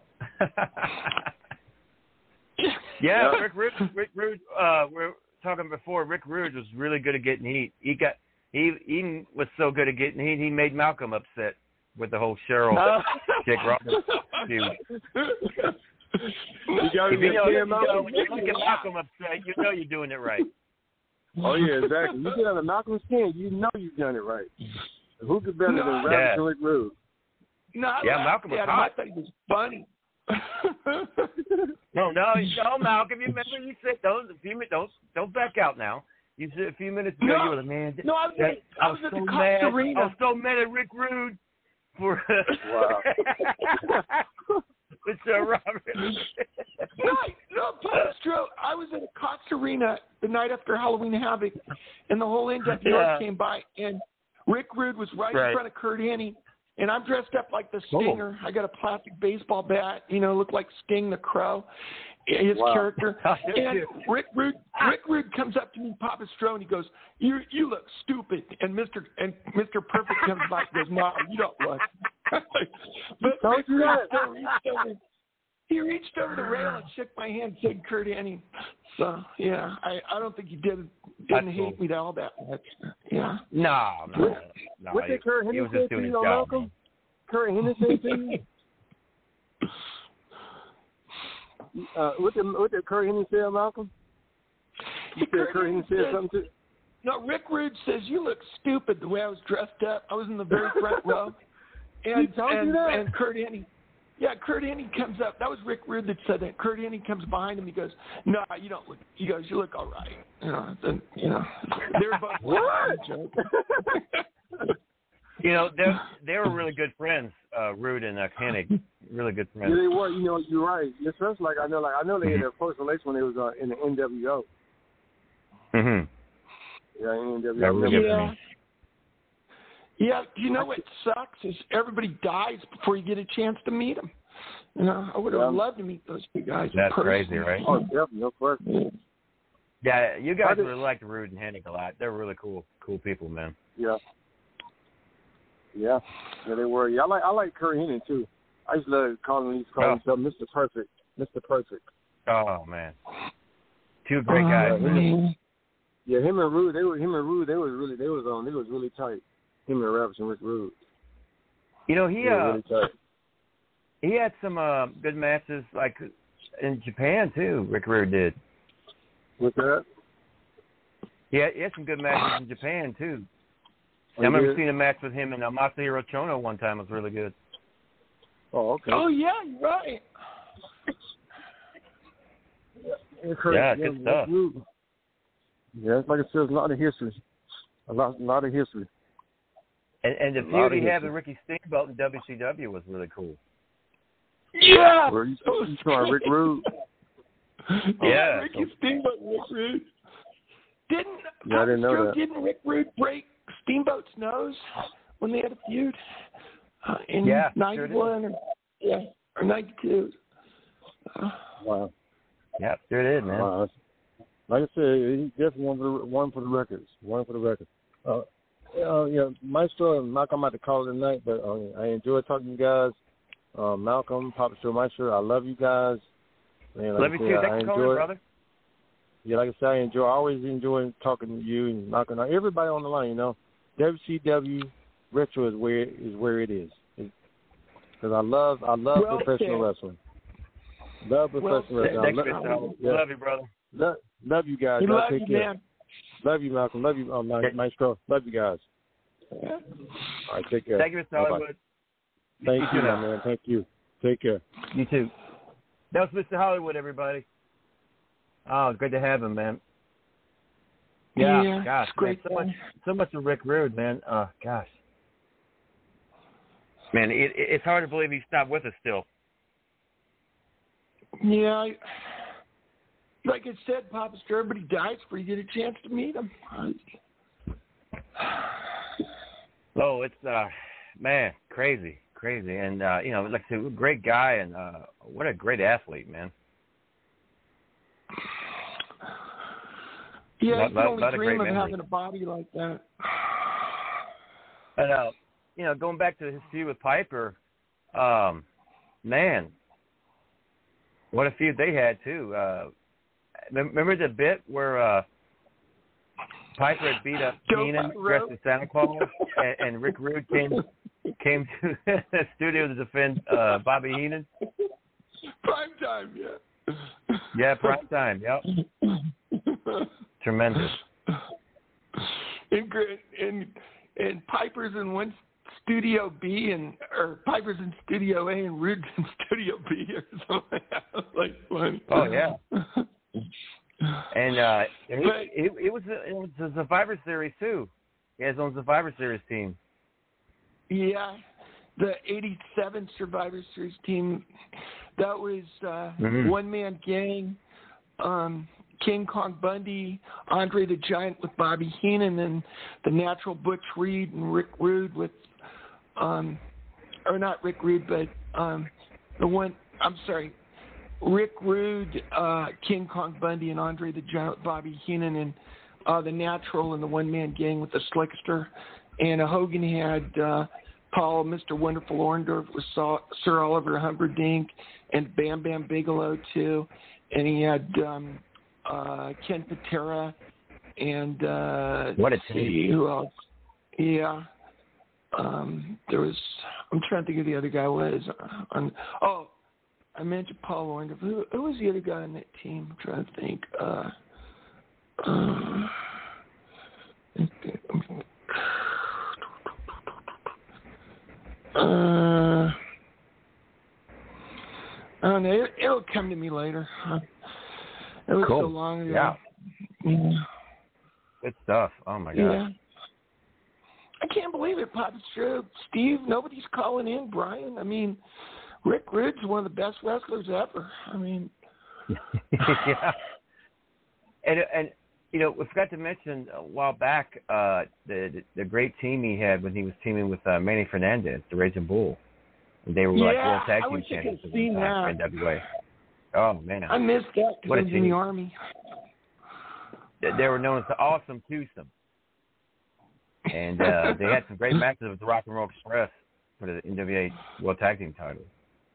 yeah, Rick Rude. Rick Rude. Uh, we were talking before. Rick Rude was really good at getting heat. He got he he was so good at getting heat. He made Malcolm upset with the whole Cheryl Jake Roberts feud. You got to If get you know, you Malcolm. know, when you get Malcolm upset, you know you're doing it right. Oh yeah, exactly. You get under Malcolm's skin, you know you've done it right. Who could better No, than yeah. Ravishing Rick Rude? No, I Yeah, laughed Malcolm was at him. hot. I thought he was funny. No, no, no, Malcolm. You remember you said don't a few minutes, don't don't back out now. You said a few minutes ago No, you were like, man. no, I was that, at- I was at so the mad. Costa Arena. I was so mad at Rick Rude for Wow. Mister Robert. Right. No, Pastro, I was at a Costa Arena the night after Halloween Havoc, and the whole N W Yeah. came by, and Rick Rude was right, Right. in front of Kurt Angle, and I'm dressed up like the Stinger. I got a plastic baseball bat, you know, look like Sting the Crow, his Wow. character. And Rick Rude, Rick Rude comes up to me, Papa Stro, and he goes, "You, you look stupid." And Mister and Mister Perfect comes by and goes, "No, you don't look." But Don't Rick do Rude that. still reached over. He reached over the rail and shook my hand, said Kurt Angle. So yeah, I, I don't think he did didn't That's hate cool. me all that much. Yeah. No, no, no. What he, did Kurt he was Henderson just to doing his you, job. Malcolm? Kurt Henderson to you? Uh, what did what did Kurt Henderson say, Malcolm? You said Kurt Hennig said something too? No, Rick Rude says, you look stupid the way I was dressed up. I was in the very front row. And, he told and, you that? and Kurt Hennig, yeah, Kurt Hennig comes up. That was Rick Rude that said that. Kurt Hennig comes behind him. He goes, no, you don't look, he goes, you look all right. You know, then, you know, they're both what? You know, they they were really good friends, uh, Rude and uh, Hennig. Really good friends. Yeah, they were. You know, you're right. It's just like I know, like I know they had their first relation when they was uh, in the N W O. Mhm. Yeah, N W O. Yeah, really yeah. Yeah, you know what sucks is everybody dies before you get a chance to meet them. You know, I would have Yeah. loved to meet those two guys. That's in person. crazy, right? Oh, definitely, no question. Yeah, you guys I did- really liked Rude and Hennig a lot. They're really cool, cool people, man. Yeah. Yeah, yeah, they were. Yeah, I like I like Kurt Hennig too. I used to love calling him, calling Oh. himself Mister Perfect, Mister Perfect. Oh man, two great guys. Yeah, him, yeah, him and Rude, they were him and Rude. They was really, they was on, they was really tight. Him and Ravis and Rick Rude. You know, he They were uh, really tight. he had some uh, good matches like in Japan too. Rick Rude did. What's that? Yeah, he had some good matches in Japan too. Oh, I remember did? seeing a match with him and uh, Masahiro Chono one time. It was really good. Oh, okay. Oh, yeah, you're right. Yeah, Kurt, Yeah, yeah, good stuff. Rude. Yeah, it's like I said, there's a lot of history. A lot, a lot of history. And, and the A lot feud he of had with history. Ricky Steamboat in W C W was really cool. Yeah. Where you, you talking Rick Rude? Yeah. Ricky Steamboat, Rick Rude. Didn't Yeah, I didn't know Drew, that. Didn't Rick Rude break Steamboat's nose when they had a feud uh, in Yeah, sure ninety-one did. or yeah or ninety-two? Uh, Wow. Yeah, sure did, man. Wow. Like I said, he's definitely one for the one for the records. One for the records. Uh, uh, you know, Maestro and Malcolm, I'm about to call it tonight, but uh, I enjoy talking to you guys. Uh, Malcolm, Papa Show, Maestro, I love you guys. Man, like Love I you said, too. I Thanks for calling, enjoy, brother. Yeah, like I said, I enjoy. I always enjoy talking to you and Malcolm. Everybody on the line, you know. W C W Retro is where is where it is. Because I love I love Well professional said. wrestling. Love Well professional said. wrestling. Thanks, I Mister love, Howard. yeah. Love you, brother. Love, love you guys. we Y'all love take you, care. man. Love you, Malcolm. Love you, um, Okay. Maestro. Love you guys. All right, take care. Thank you, Mister Bye-bye. Hollywood. Thank You you, too my now. man. Thank you. Take care. You too. That was Mister Hollywood, everybody. Oh, it's great to have him, man. Yeah, Yeah, gosh, it's great, man, so much, man. so much of Rick Rude, man. Oh, gosh, man, it, it, it's hard to believe he's not with us still. Yeah, I, like I said, Papa Star, everybody dies before you get a chance to meet him. Oh, it's uh, man, crazy, crazy, and uh, you know, like I said, great guy, and uh, what a great athlete, man. Yeah, Lot- you can lot- only lot of dream great of memories. having a body like that. And uh, you know, going back to his feud with Piper, um, man, what a feud they had too. Uh, remember the bit where uh, Piper had beat up Joe Keenan Burrow. dressed as Santa Claus, and, and Rick Rude came came to the studio to defend uh, Bobby Heenan. Prime time, yeah. Yeah, prime time. Yep, tremendous. And great, and and Piper's in one Studio B, and or Piper's in Studio A, and Rude's in Studio B, or something. Like funny. Oh yeah. And uh, it, But- it, it was a, it was a Survivor Series too. He has his own Survivor Series team. Yeah, the eighty-seven Survivor Series team. That was uh, Mhm. one man gang. Um, King Kong Bundy, Andre the Giant with Bobby Heenan, and the Natural Butch Reed and Rick Rude with, um, or not Rick Rude, but um, the one. I'm sorry, Rick Rude, uh, King Kong Bundy, and Andre the Giant with Bobby Heenan, and uh, the Natural and the one man gang with the Slickster. And uh, Hogan had uh, Paul, Mister Wonderful Orndorff with Saw, Sir Oliver Humperdinck, and Bam Bam Bigelow too. And he had um, uh, Ken Patera and uh, What a let's team. see, who else? Yeah, um, there was. I'm trying to think who the other guy was. On, oh, I mentioned Paul Orndorff. Who, who was the other guy on that team? I'm trying to think. Uh, Uh, uh, I don't know. It, it'll come to me later. It was cool. so long ago. Yeah. Yeah. Good stuff. Oh, my God. Yeah. I can't believe it, Papa Strobe. Steve, nobody's calling in. Brian, I mean, Rick Rude's one of the best wrestlers ever. I mean. yeah. And, and, you know, we forgot to mention a while back uh, the, the the great team he had when he was teaming with uh, Manny Fernandez, the Raging Bull. And they were yeah, like World Tag I Team wish champions I could at see the time for N W A. Oh, man. I missed that because What I a was in team. the Army. They, they were known as the Awesome Twosome. And uh, they had some great matches with the Rock and Roll Express for the N W A World Tag Team title.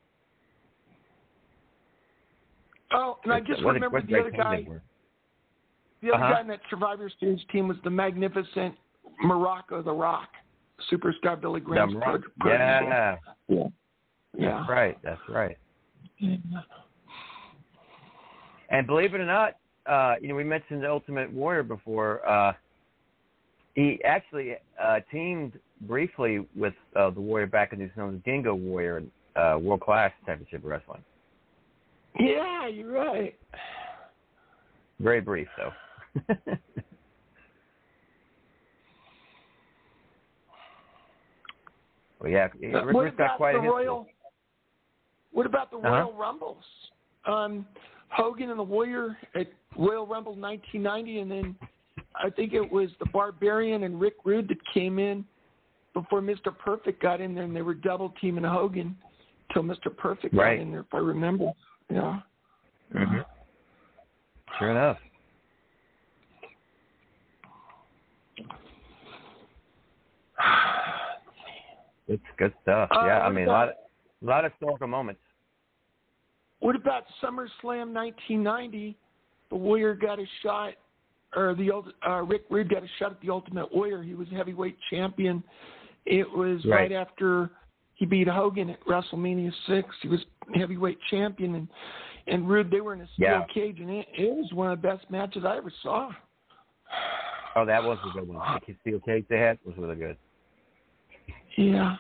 Oh, and I just what remember a, the other guy. The other uh-huh. guy in that Survivor Series team was the magnificent Morocco the Rock, superstar Billy Graham's Rock. pro- Yeah. yeah. Yeah. That's right. That's right. Yeah. And believe it or not, uh, you know, we mentioned the Ultimate Warrior before. Uh, he actually uh, teamed briefly with uh, the Warrior back in his known as Dingo Warrior in uh, World Class Championship Wrestling. Yeah, you're right. Very brief, though. well, yeah, Uh, Rick what Rude's got about quite the a history. Royal? What about the Uh-huh. Royal Rumbles? Um, Hogan and the Warrior at Royal Rumble nineteen ninety, and then I think it was the Barbarian and Rick Rude that came in before Mister Perfect got in there, and they were double teaming Hogan until Mister Perfect Right. got in there, if I remember. Yeah. Mm-hmm. Sure enough. It's good stuff. Uh, yeah, I what mean, about- a lot, of, a lot of historical moments. What about SummerSlam nineteen ninety? The Warrior got a shot, or the old uh, Rick Rude got a shot at the Ultimate Warrior. He was heavyweight champion. It was right, Right. after he beat Hogan at WrestleMania six. He was heavyweight champion, and and Rude, they were in a steel Yeah. cage, and it, it was one of the best matches I ever saw. Oh, that was a good one. The steel cage they had was really good. Yeah.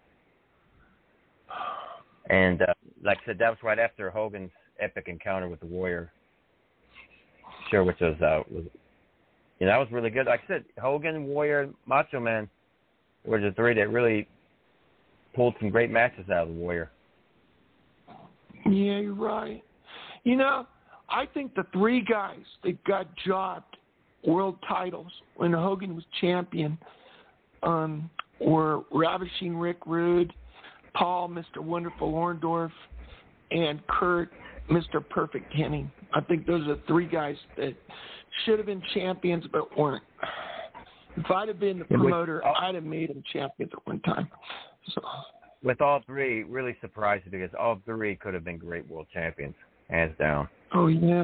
And uh, like I said, that was right after Hogan's epic encounter with the Warrior. Sure, which was, uh, was you know, that was really good. Like I said, Hogan, Warrior, Macho Man were the three that really pulled some great matches out of the Warrior. Yeah, you're right. You know, I think the three guys that got jobbed world titles when Hogan was champion um, were Ravishing Rick Rude, Paul, Mister Wonderful Orndorff, and Kurt, Mister Perfect Hennig. I think those are three guys that should have been champions but weren't. If I'd have been the promoter, I'd have made them champions at one time. So. With all three, really surprised because all three could have been great world champions, hands down. Oh, yeah.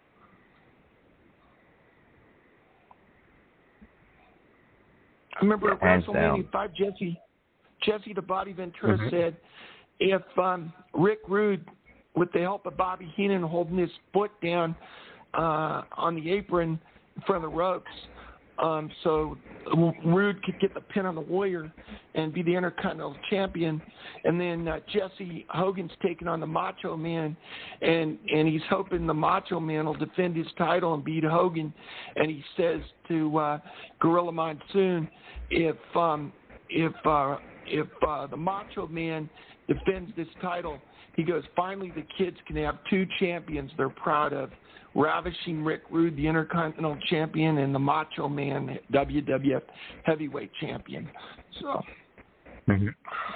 I remember at Hands WrestleMania down. five, Jesse, Jesse the Body Ventura Mhm. said, if um, Rick Rude, with the help of Bobby Heenan holding his foot down uh, on the apron in front of the ropes, um, so Rude could get the pin on the Warrior and be the Intercontinental Champion, and then uh, Jesse Hogan's taking on the Macho Man, and and he's hoping the Macho Man will defend his title and beat Hogan, and he says to uh, Gorilla Monsoon, if um, if uh, if uh, the Macho Man defends this title, he goes, finally the kids can have two champions they're proud of. Ravishing Rick Rude, the Intercontinental Champion, and the Macho Man, W W F Heavyweight Champion. So, mm-hmm.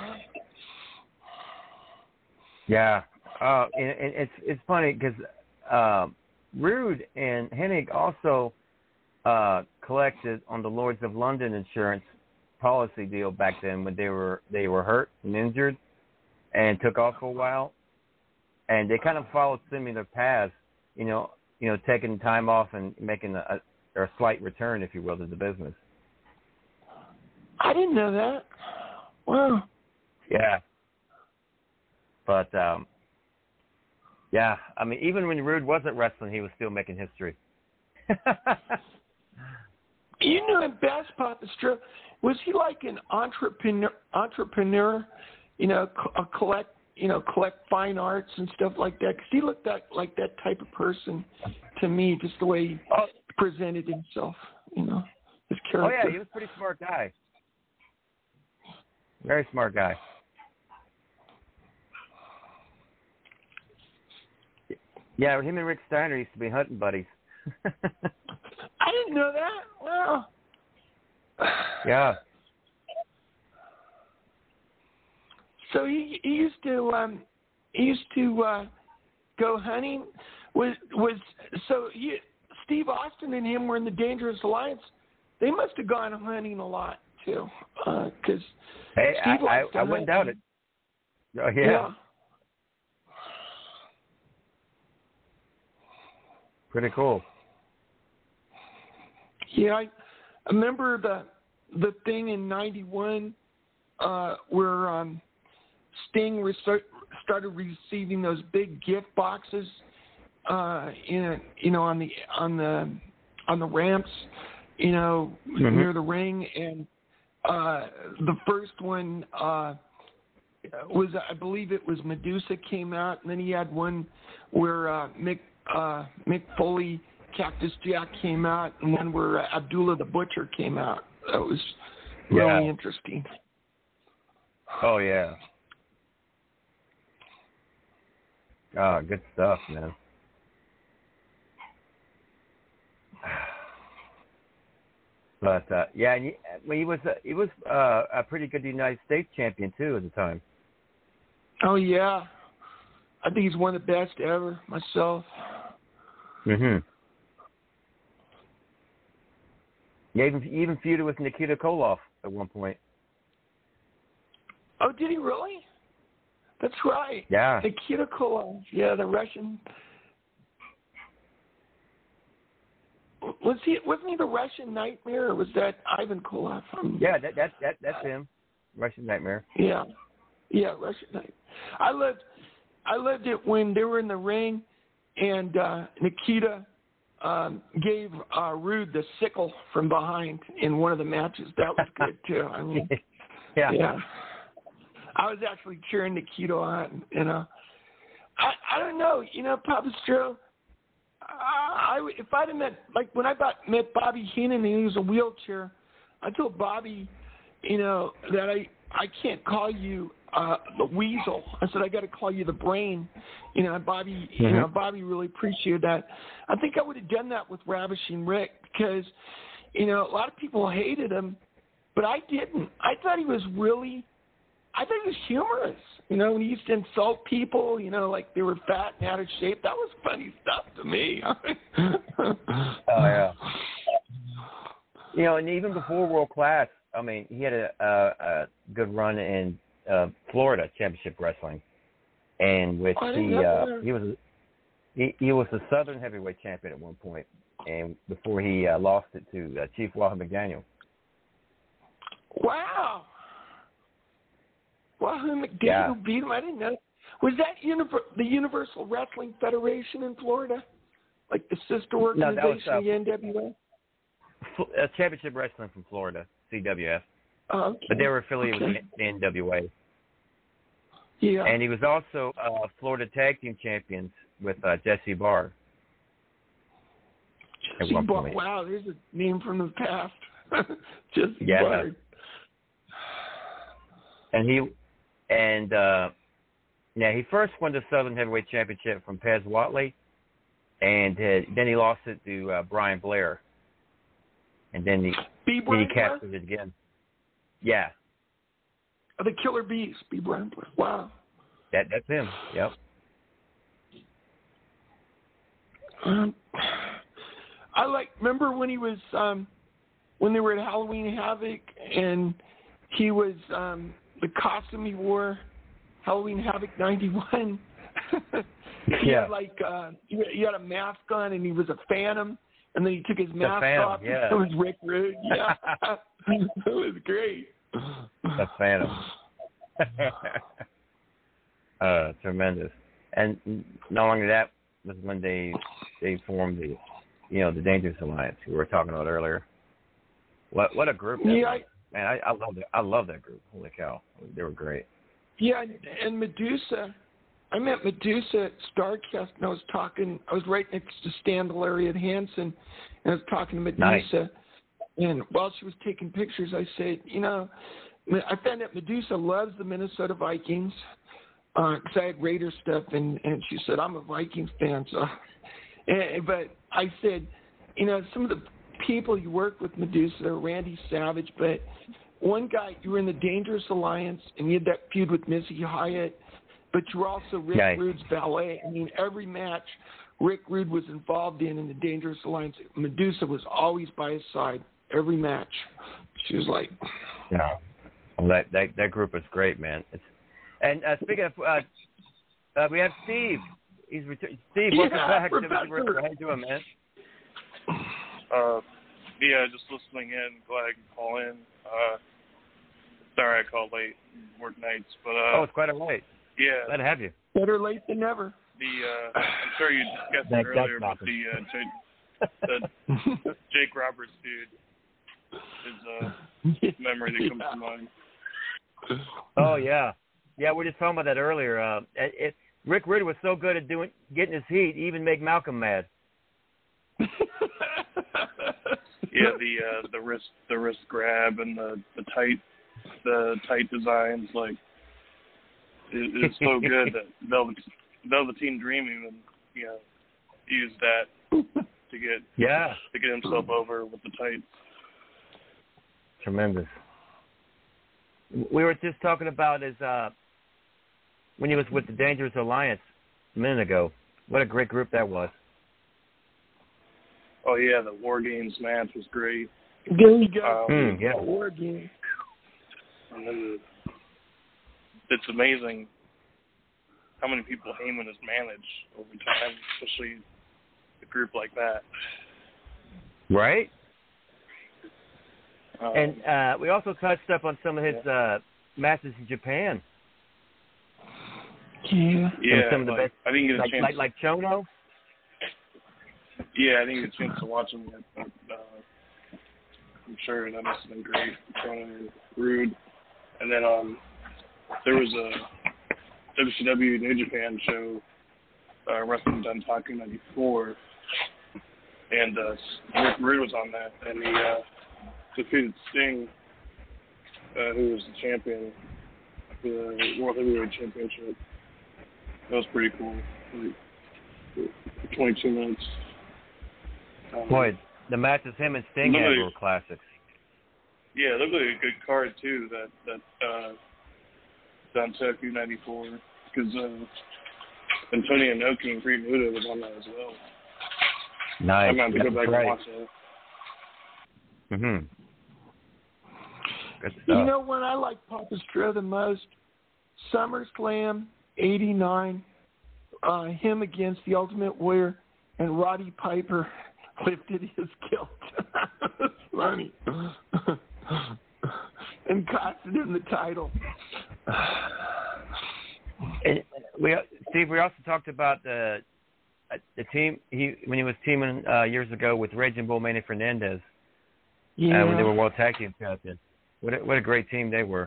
yeah, uh, and, and it's it's funny because uh, Rude and Hennig also uh, collected on the Lloyd's of London insurance policy deal back then when they were they were hurt and injured and took off for a while, and they kind of followed similar paths, you know. You know, taking time off and making a, a, a slight return, if you will, to the business. I didn't know that. Wow. Yeah. But, um, yeah, I mean, even when Rude wasn't wrestling, he was still making history. You knew him best, Papa Stro. Was he like an entrepreneur? Entrepreneur, you know, a collect, you know, collect fine arts and stuff like that. Because he looked that, like that type of person to me, just the way he oh. presented himself. You know, his character. Oh yeah, he was a pretty smart guy. Very smart guy. Yeah, him and Rick Steiner used to be hunting buddies. I didn't know that. Wow. Yeah. So he, he used to um, he used to uh, go hunting. Was was so he, Steve Austin and him were in the Dangerous Alliance. They must have gone hunting a lot too, because uh, hey, Steve I, I, I wouldn't doubt it. Oh, yeah. yeah. Pretty cool. Yeah, I, I remember the the thing in ninety-one uh, where um, Sting re- started receiving those big gift boxes uh, in you know on the on the on the ramps, you know, mm-hmm. near the ring, and uh, the first one uh, was, I believe it was Medusa came out, and then he had one where uh, Mick uh, Mick Foley, Cactus Jack came out, and one where uh, Abdullah the Butcher came out. That was really yeah. interesting. Oh yeah. Oh, good stuff, man. But uh, yeah, and he, well, he was uh, he was uh, a pretty good United States champion too at the time. Oh yeah, I think he's one of the best ever myself. Mhm. Yeah, even even feuded with Nikita Koloff at one point. Oh, did he really? That's right. Yeah. Nikita Koloff. Yeah, the Russian. Was he? Wasn't he the Russian Nightmare, or was that Ivan Koloff? Um, yeah, that that that that's him. Russian Nightmare. Yeah, yeah, Russian Nightmare. I loved, I loved it when they were in the ring, and uh, Nikita um, gave uh, Rude the sickle from behind in one of the matches. That was good too. I mean, yeah. yeah. I was actually cheering Nikita on. You know, I I don't know. You know, Papa Stro. I, I, if I'd have met, like when I got, met Bobby Heenan and he was a wheelchair, I told Bobby, you know, that I, I can't call you uh, the weasel. I said, I got to call you the brain. You know, Bobby, mm-hmm. you know, Bobby really appreciated that. I think I would have done that with Ravishing Rick because, you know, a lot of people hated him, but I didn't. I thought he was really, I thought he was humorous. You know, when he used to insult people, you know, like they were fat and out of shape. That was funny stuff to me. Oh, yeah. You know, and even before World Class, I mean, he had a, a, a good run in uh, Florida Championship Wrestling. And with oh, the, uh, he was he, he was the Southern Heavyweight Champion at one point, and before he uh, lost it to uh, Chief Wahoo McDaniel. Wow. Wahoo McDaniel yeah. beat him. I didn't know. Was that univer- the Universal Wrestling Federation in Florida? Like the sister organization, no, that was, uh, the N W A? Uh, Championship Wrestling from Florida, C W F. Oh, okay. But they were affiliated okay. with the N W A. Yeah. And he was also uh, Florida Tag Team Champions with uh, Jesse Barr. Jesse Barr. Wow, there's a name from the past. Jesse yeah. Barr. And he, and uh, yeah, he first won the Southern Heavyweight Championship from Pez Watley, and uh, then he lost it to uh, Brian Blair. And then he, B. then he Blair? captured it again. Yeah. Oh, the Killer Bees, B. Brian Blair. Wow. That that's him. Yep. Um, I like. Remember when he was um, when they were at Halloween Havoc, and he was um, the costume he wore, Halloween Havoc ninety-one. he yeah. had like uh, he, he had a mask on, and he was a Phantom. And then he took his mask Phantom, off. Yeah. It was Rick Rude. Yeah, it was great. The Phantom. uh, tremendous. And not only that was when they they formed the you know, the Dangerous Alliance, who we were talking about earlier. What what a group! That Yeah, was. Man, I, I love it. I love that group. Holy cow, they were great. Yeah, and Medusa. I met Medusa at StarCast, and I was talking. I was right next to Stan Lariat Hansen, and I was talking to Medusa. Nice. And while she was taking pictures, I said, you know, I found out Medusa loves the Minnesota Vikings because uh, I had Raider stuff, and and she said I'm a Vikings fan. So, and, but I said, you know, some of the people you work with, Medusa, Randy Savage, but one guy, you were in the Dangerous Alliance, and you had that feud with Missy Hyatt, but you were also Rick Nice. Rude's valet. I mean, every match Rick Rude was involved in in the Dangerous Alliance, Medusa was always by his side, every match. She was like... Yeah. Well, that, that, that group is great, man. It's, and uh, speaking of... Uh, uh, we have Steve. He's ret- Steve, welcome Yeah, back. Professor. How you doing, man? Uh, yeah, just listening in. Glad I could call in. Uh, sorry I called late. Work nights, but uh, Oh, it's quite all right. yeah. Glad to have you. Better late than never. The uh, I'm sure you discussed That- it that's earlier, but the, uh, Jake, the Jake Roberts dude is a memory that comes to mind. Oh, yeah. Yeah, we were just talking about that earlier. Uh, it, it, Rick Rude was so good at doing getting his heat, he even make Malcolm mad. Yeah, the uh, the wrist the wrist grab and the, the tight the tight designs, like it, it's so good that Velvet Velveteen Dream even, you know, used that to get Yeah. to get himself over with the tights. Tremendous. We were just talking about his uh, when he was with the Dangerous Alliance a minute ago. What a great group that was. Oh yeah, the War Games match was great. There you go. Um, Mm, yeah. War game. And then it's amazing how many people Heyman has managed over time, especially a group like that. Right? Um, And uh, we also touched up on some of his uh, matches in Japan. Yeah. yeah, some of the like, best, I didn't get a like, chance. like like Chono. Yeah, I didn't get a chance to watch them yet, but uh, I'm sure that must have been great. Chono and Rude. And then um, there was a W C W New Japan show, uh, Wrestling Dontaku ninety-four, and uh, Rick Rude was on that, and he uh, defeated Sting, uh, who was the champion, the World Heavyweight Championship. That was pretty cool. Like, twenty-two minutes. Um, Boy, the matches him and Sting had Nobody- were classics. Yeah, it looked like a good card too. That that uh, Dontaku ninety-four, because uh, Antonio Inoki and Great Muta was on that as well. Nice. I'm going to go That's back right. and watch that. Mm-hmm. Good You stuff. know when I like Papa Stro the most? SummerSlam eighty-nine, uh, him against the Ultimate Warrior, and Roddy Piper lifted his kilt. That's funny. And costed him the title. And we, Steve, we also talked about the the team he when he was teaming uh, years ago with Raging Bull Manny Fernandez. Yeah. Uh, when they were World Tag Team champions. What a, what a great team they were.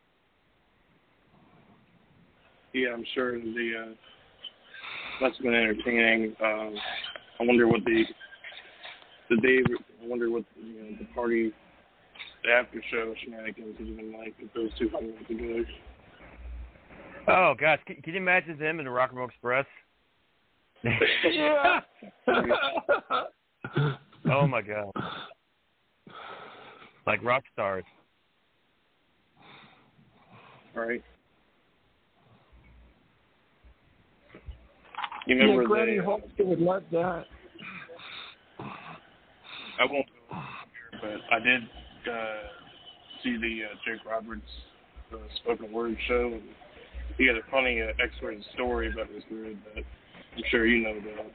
Yeah, I'm sure the uh, must have been entertaining. Um, I wonder what the the day. I wonder what you know, the party, the after show shenanigans would have been like if those two hung out together. Oh gosh, can, can you imagine them in the Rock and Roll Express? Yeah. Oh my God. Like rock stars. Right. You remember yeah, Granny they, uh, Holster would love that. I won't go here, but I did uh, see the uh, Jake Roberts uh, spoken word show. And he had a funny uh, X-rated story about this group that I'm sure you know about.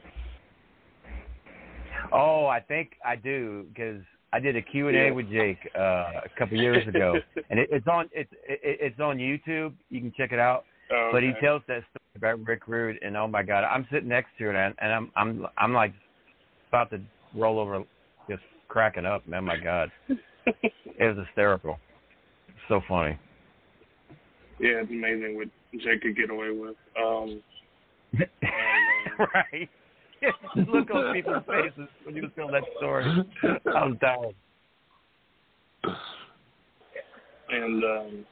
Oh, I think I do because I did a Q and A Yeah. with Jake uh, a couple years ago, and it, it's on it's it, it's on YouTube. You can check it out. Oh, But he okay. tells that story about Rick Rude, and oh my God, I'm sitting next to it, and, and I'm I'm I'm like about to roll over, just cracking up. Man, my God, it was hysterical. So funny. Yeah, it's amazing what Jake could get away with. Um, and, uh, right. Look on people's faces when you was telling that story. I was dying. And um,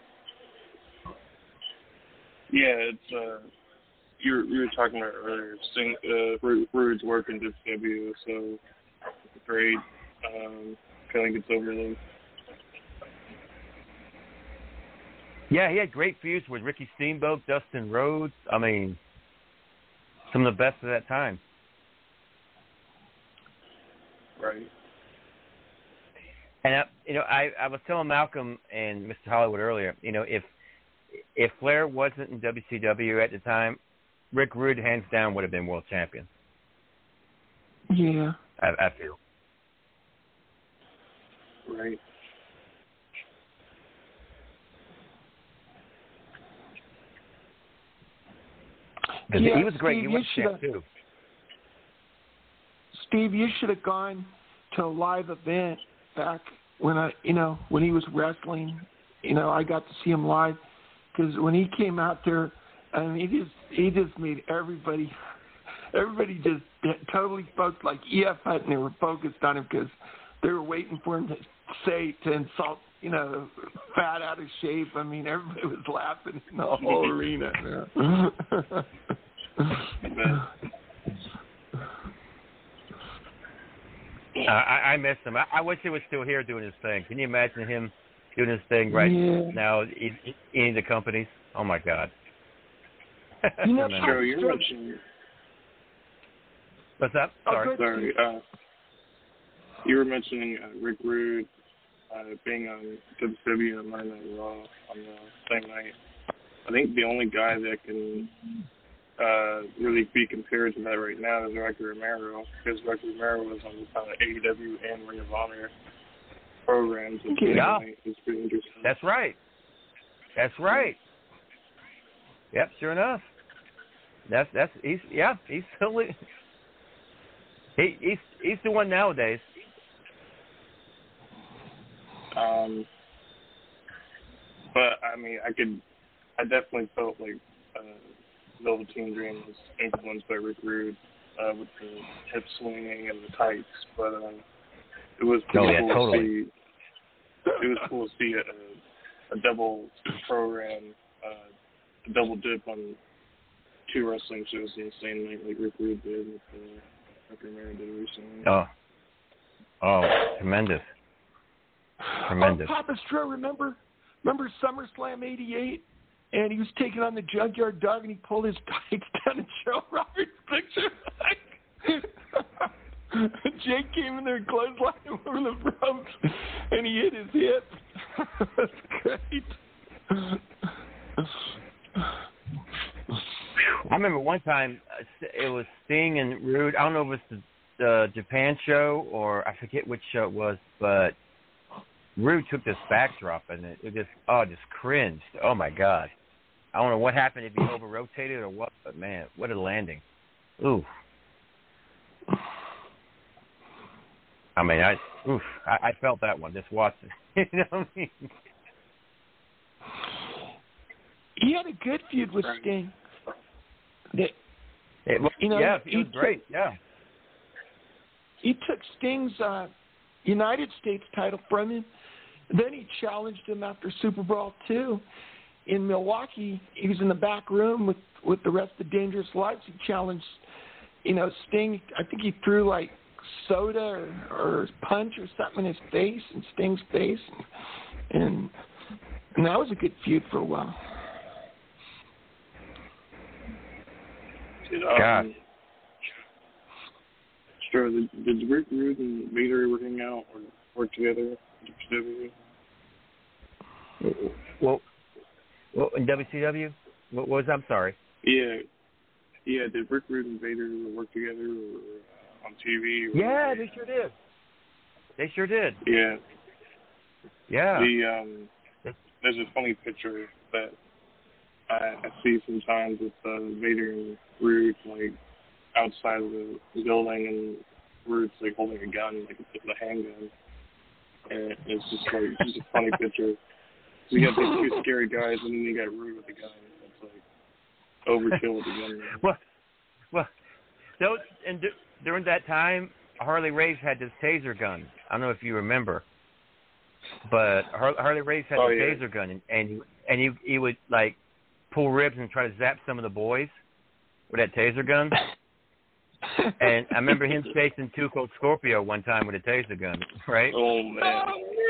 yeah, it's uh, you were, you were talking about earlier. Sting, uh, Rude's work in W C W, so great. Um, kind of gets overlooked. Yeah, he had great feuds with Ricky Steamboat, Dustin Rhodes. I mean, some of the best of that time. Right. And, I, you know, I, I was telling Malcolm and Mister Hollywood earlier, you know, if if Flair wasn't in W C W at the time, Rick Rude, hands down, would have been world champion. Yeah. I, I feel. Right. Yeah, he was great. Steve, he was you champ, too. Steve, you should have gone to a live event back when I, you know, when he was wrestling. You know, I got to see him live because when he came out there, I mean, he just he just made everybody, everybody just totally focused like E F Hutton. They were focused on him because they were waiting for him to say to insult, you know, fat out of shape. I mean, everybody was laughing in the whole arena. Uh, I, I miss him. I, I wish he was still here doing his thing. Can you imagine him doing his thing right yeah. now in, in the companies? Oh, my God. You know, sure, you're mentioning... What's up? Sorry. Oh, sorry. Uh, you were mentioning uh, Rick Rude uh, being on W C W and Monday Night Raw on the same night. I think the only guy that can uh, really be compared to that right now is Rocky Romero, because Rocky Romero was on the uh, A E W and Ring of Honor programs. It's yeah. pretty, it's pretty interesting. That's right. That's right. Yep, sure enough. That's that's he's yeah he's still he he's he's the one nowadays. Um, but I mean, I could, I definitely felt like uh, Velveteen Dream was influenced by Rick Rude uh, with the hip swinging and the tights, but uh, it was pretty oh, yeah, cool totally. to see. It was cool to see a, a double program, uh, a double dip on two wrestling shows in the same night, like Rick Rude did with uh, Rick Romero did recently. Oh, oh, tremendous. Tremendous. Oh, Papa Stro, remember, remember SummerSlam eighty-eight, and he was taking on the Junkyard Dog, and he pulled his tights down and Joe Roberts' picture. Jake came in there and clotheslined him over the ropes, and he hit his hip. That's great. I remember one time uh, it was Sting and Rude. I don't know if it was the uh, Japan show or I forget which show it was, but Rude took this backdrop and it, it just oh just cringed. Oh my God! I don't know what happened if he over rotated or what, but man, what a landing! Ooh. I mean, I oof, I, I felt that one just watching. You know what I mean? He had a good feud with Sting. That, it, you know, yeah, he was took, great. Yeah. He took Sting's uh, United States title from him. Then he challenged him after Super Bowl two in Milwaukee. He was in the back room with, with the rest of Dangerous Lights. He challenged, you know, Sting. I think he threw like soda or, or punch or something in his face, in Sting's face. And, and that was a good feud for a while. Did, um, God. Sure, did, did Rick Rude and Vader ever hang out or work together in W C W? Well, well, in W C W? What was I'm sorry. Yeah, yeah. Did Rick Rude and Vader work together or uh, on T V? Or yeah, whatever? they sure did. They sure did. Yeah. Yeah. The um, there's a funny picture that I, I see sometimes with uh, Vader and Rude, like outside of the building, and Rude's like holding a gun, like it's a handgun, and it's just like just a funny picture. So you got these two scary guys, and then you got Rude with a gun. It's like overkill with a gun. Well, well, those and d- during that time, Harley Race had this taser gun. I don't know if you remember, but Har- Harley Race had oh, the yeah. taser gun, and and he, and he he would like pull ribs and try to zap some of the boys with that taser gun. And I remember him chasing Tuco Scorpio one time with a taser gun, right? Oh man!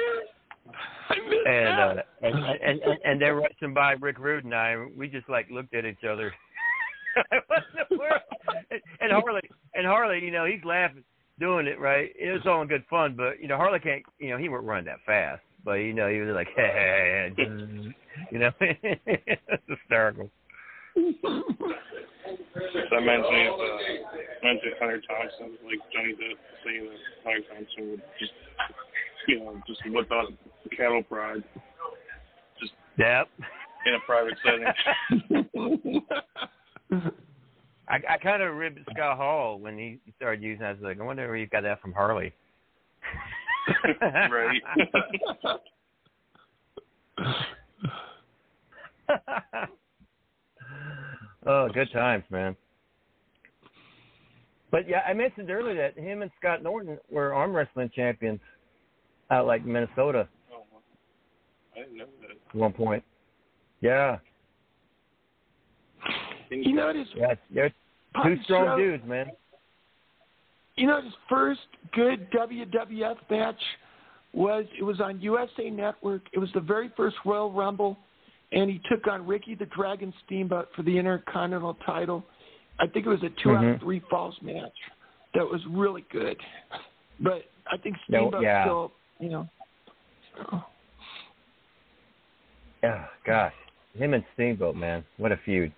And, uh, and and and and they're rushing by Rick Rude and I. We just like looked at each other. What in the world? And Harley, and Harley, you know, he's laughing, doing it right. It was all in good fun, but you know, Harley can't. You know, he weren't running that fast, but you know, he was like, hey, you know, it's hysterical. That reminds me of uh, reminds me of Hunter Thompson, like Johnny Depp saying that Hunter Thompson would just, you know, just whip out cattle prod, just yep, in a private setting. I, I kind of ribbed Scott Hall when he started using that. I was like, I wonder where you got that from Harley. Right. Oh, good times, man. But yeah, I mentioned earlier that him and Scott Norton were arm wrestling champions out like Minnesota. Oh, I didn't know that. At one point. Yeah. You know, his yeah, they're two strong dudes, man. You know, his first good W W F match was, it was on U S A Network. It was the very first Royal Rumble, and he took on Ricky the Dragon Steamboat for the Intercontinental title. I think it was a two mm-hmm. out of three falls match that was really good. But I think Steamboat yeah. still, you know. So. Yeah, gosh. Him and Steamboat, man. What a feud.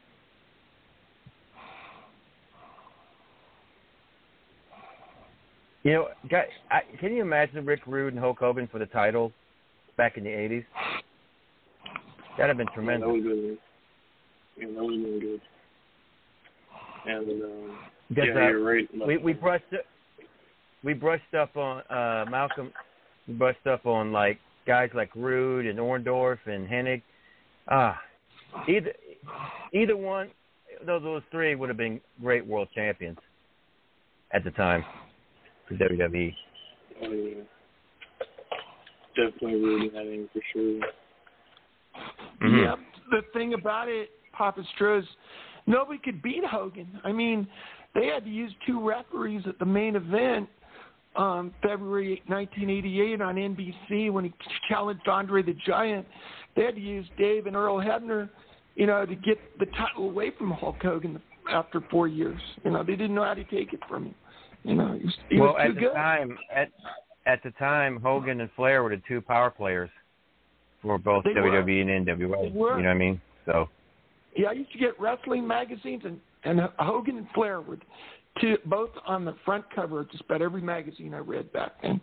You know, guy, I, can you imagine Rick Rude and Hulk Hogan for the title back in the eighties? That'd have been tremendous. Yeah, that would have been, yeah, that would have been good. And um, because, yeah, uh, you're right. We we brushed we brushed up on uh, Malcolm. We brushed up on like guys like Rude and Orndorff and Hennig. Ah, either either one, those those three would have been great world champions at the time for W W E. Oh, yeah. Definitely Rude and Hennig for sure. Mm-hmm. Yep. The thing about it, Papa Stroh's, nobody could beat Hogan. I mean, they had to use two referees at the main event, um, February nineteen eighty-eight on N B C when he challenged Andre the Giant. They had to use Dave and Earl Hebner, you know, to get the title away from Hulk Hogan after four years. You know, they didn't know how to take it from him. You know, he was, he well, was too at the good. time, at at the time, Hogan and Flair were the two power players for both They W W E were. and N W A. They were. You know what I mean? So. Yeah, I used to get wrestling magazines, and, and Hogan and Flair were two, both on the front cover of just about every magazine I read back then.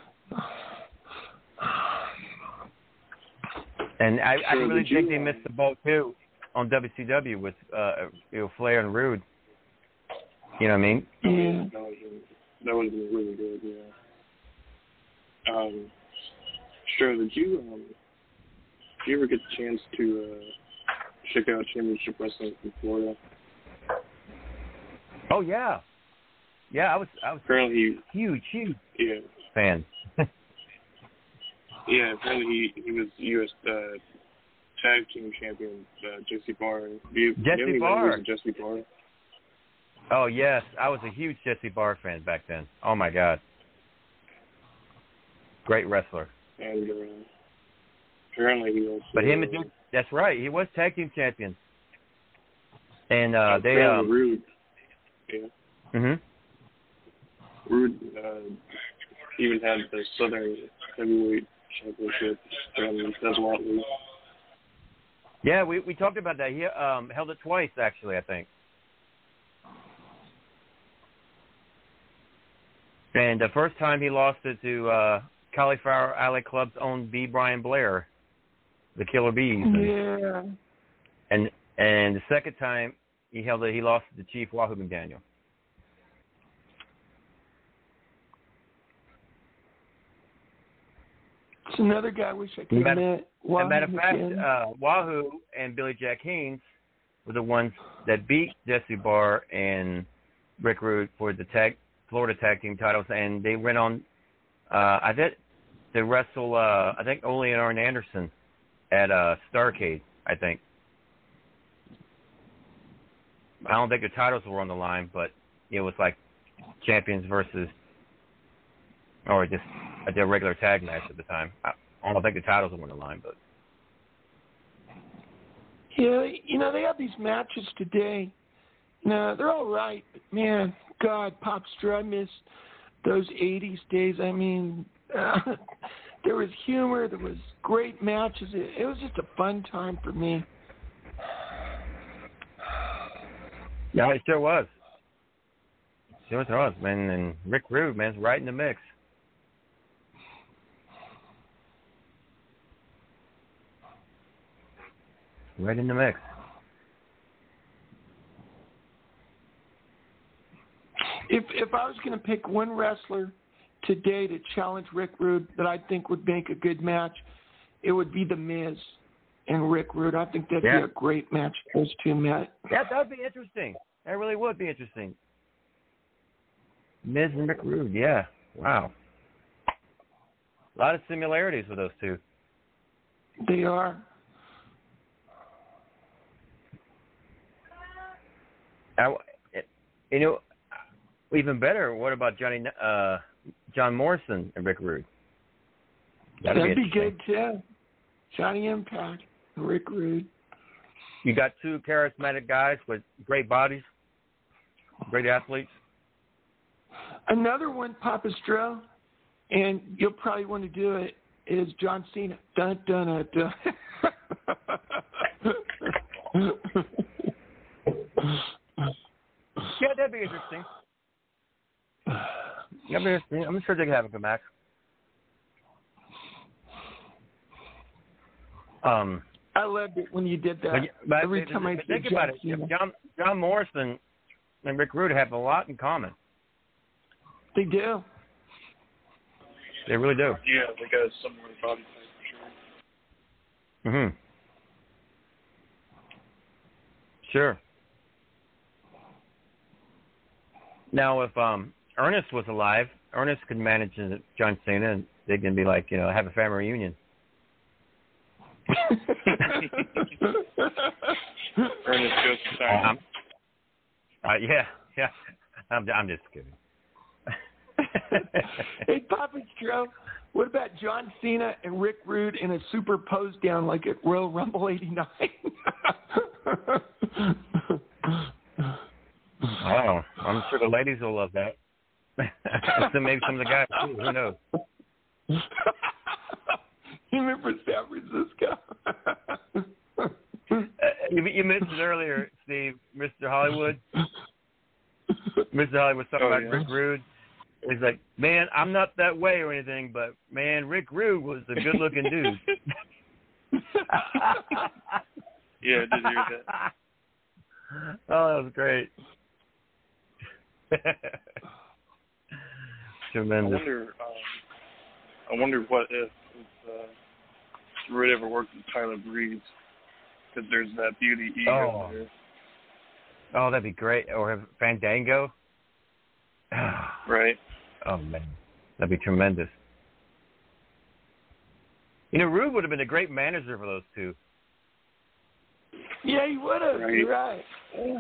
And I, I Sure, really did think you, they missed the boat, too, on W C W with uh, you know, Flair and Rude. You know what I mean? Yeah. That would have been, that would have been really good, yeah. Um, sure, did you, um, did you ever get the chance to uh, check out Championship Wrestling from Florida? Oh, yeah. Yeah, I was I was apparently huge, huge yeah. fan. Yeah, apparently he, he was U S Uh, tag team champion, uh, Jesse Barr. Do you, Jesse do you Barr. Jesse Barr. Oh, yes. I was a huge Jesse Barr fan back then. Oh, my God. Great wrestler. And uh, apparently he also... But him and Jesse, that's right. He was tag team champion. And uh, they... Um, Rude. Yeah. Mm-hmm. Rude uh, even had the Southern Heavyweight Championship from Desmond. Yeah, we we talked about that. He um, held it twice, actually, I think. And the first time he lost it to uh, Cauliflower Alley Club's own B. Brian Blair, the Killer Bees. Yeah. And and the second time he held it, he lost it to Chief Wahoo McDaniel. That's another guy I wish I could have met. As a matter of fact, uh, Wahoo and Billy Jack Haynes were the ones that beat Jesse Barr and Rick Rude for the tag Florida tag team titles, and they went on. Uh, I did to wrestle. Uh, I think Ole and Arn Anderson at uh, Starrcade. I think. I don't think the titles were on the line, but it was like champions versus, or just a regular tag match at the time. I, I don't think the titles were on the line, but. Yeah, you know, they have these matches today. No, they're all right, but man, God, Popstra, I miss those eighties days. I mean, uh, there was humor, there was great matches. It, it was just a fun time for me. Yeah, it sure was. Sure was, man. And Rick Rude, man's right in the mix. Right in the mix. If if I was going to pick one wrestler today to challenge Rick Rude that I think would make a good match, it would be The Miz and Rick Rude. I think that'd yeah. be a great match. Those two met. Yeah, that'd be interesting. That really would be interesting. Miz and Rick Rude, yeah. Wow. A lot of similarities with those two. They are. I, you know, even better, what about Johnny, uh, John Morrison and Rick Rude? That'd, That'd be, be good, too. Johnny Impact and Rick Rude. You got two charismatic guys with great bodies, great athletes. Another one, Papa Stro, and you'll probably want to do it, is John Cena. Dun, dun, dun, dun. Yeah, that'd be interesting. That'd be interesting. I'm sure they can have a good match. Um, I loved it when you did that. But, but Every time I think see about John it, Cena. John, John Morrison and Rick Rude have a lot in common. They do. They really do. Yeah, they got a similar body type for sure. Mm-hmm. Sure. Now, if um, Ernest was alive, Ernest could manage John Cena, and they can be like, you know, have a family reunion. Ernest goes to China. Um, uh, yeah, yeah. I'm, I'm just kidding. Hey, Papa Stro, what about John Cena and Rick Rude in a super pose down like at Royal Rumble eighty-nine? Oh, I'm sure the ladies will love that. So maybe some of the guys too. Who knows? You remember San Francisco? uh, you, you mentioned earlier, Steve, Mister Hollywood. Mister Hollywood was talking oh, about yeah. Rick Rude. He's like, man, I'm not that way or anything, but man, Rick Rude was a good-looking dude. Yeah, I did hear that. Oh, that was great. Tremendous. I wonder, um, I wonder what if, if uh, Rude ever worked with Tyler Breeze, because there's that beauty ego oh. there. Oh, that'd be great. Or have Fandango. Right. Oh, man. That'd be tremendous. You know, Rude would have been a great manager for those two. Yeah, he would have. Right. You're right. Yeah.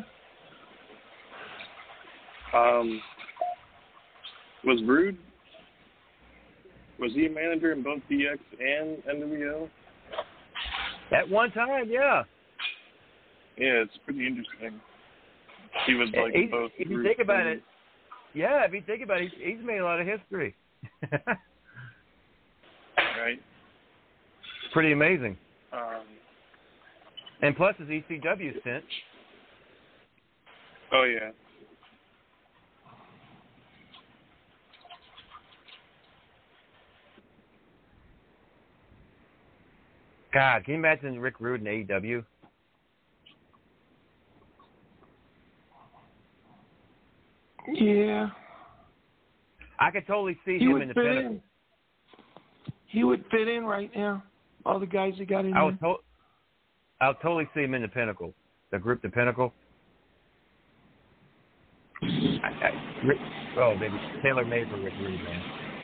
Um, was Rude, was he a manager in both D X and N W O? At one time, yeah. Yeah, it's pretty interesting. He was like he, both. If you Rude think about and, it, yeah, if you think about it, he's, he's made a lot of history. Right. Pretty amazing. Um, and plus his E C W stint. Oh, yeah. God, can you imagine Rick Rude in A E W? Yeah. I could totally see He him would in the fit pinnacle. in. he would fit in right now. All the guys that got in I there. would to- I'll totally see him in the Pinnacle, the group, the Pinnacle. I, I, Rick, oh, baby, tailor made for Rick Rude, man.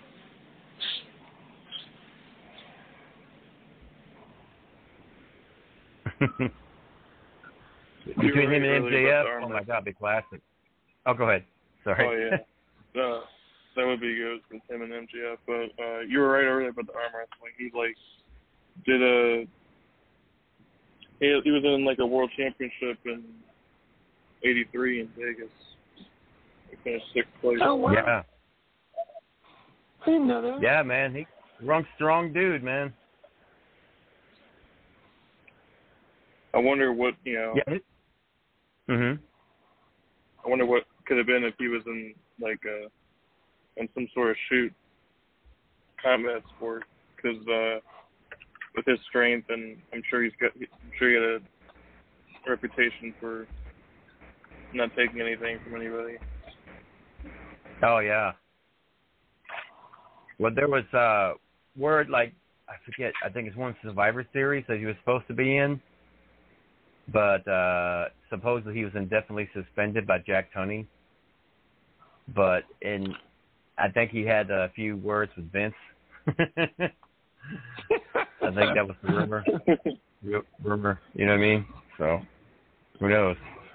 Between him and M J F, oh my God, big classic. Oh, go ahead. Sorry. Oh yeah, no, that would be good with him and M J F. But uh, you were right earlier about the arm wrestling. He like did a he, he was in like a world championship in eighty-three in Vegas. He finished sixth place. Oh wow. Yeah. I didn't know that. Yeah, man, he strong, strong dude, man. I wonder what you know. Yeah. Mhm. I wonder what could have been if he was in like a in some sort of shoot combat sport, because uh, with his strength, and I'm sure he's got I'm sure he had a reputation for not taking anything from anybody. Oh yeah. Well, there was uh word like I forget. I think it's one Survivor Series that he was supposed to be in. But uh, supposedly he was indefinitely suspended by Jack Tunney. But in, I think he had a few words with Vince. I think that was the rumor. rumor, you know what I mean? So, who knows?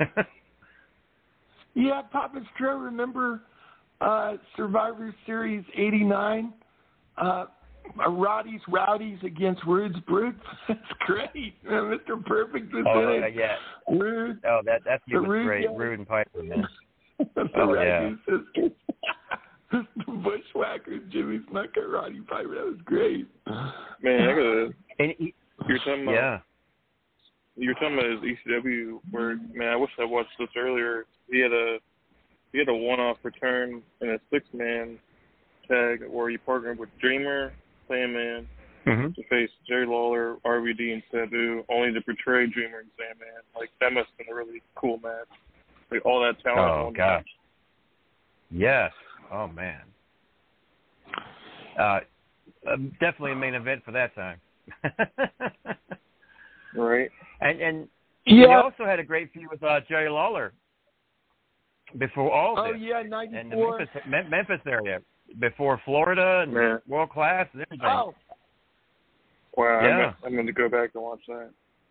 Yeah, Papa Stro, remember uh, Survivor Series eighty-nine? Uh, Roddy's Rowdies against Rude's Brutes. That's great. Uh, Mister Perfect was oh, in yeah, it. yeah. Rude. Oh, that that feud was Rude, great. yeah. Rude and Piper, man. the oh, yeah. sisters. The Bushwhackers, Jimmy Snuka, Roddy Piper. That was great. Man, I gotta. And he, you're talking about. Yeah. You're talking about his E C W work. Man, I wish I watched this earlier. He had a he had a one-off return in a six-man tag where he partnered with Dreamer, Sandman, mm-hmm. to face Jerry Lawler, R V D, and Sabu, only to portray Dreamer and Sandman. Like, that must have been a really cool match. Like, all that talent. Oh, gosh. Match. Yes. Oh, man. Uh, um, definitely a main event for that time. Right. And and yeah. he also had a great feud with uh, Jerry Lawler before all oh, this. Oh, yeah, ninety-four. And the Memphis, Mem- Memphis area. Before Florida and yeah. World Class and everything. Oh. Wow, yeah. I'm going to go back and watch that.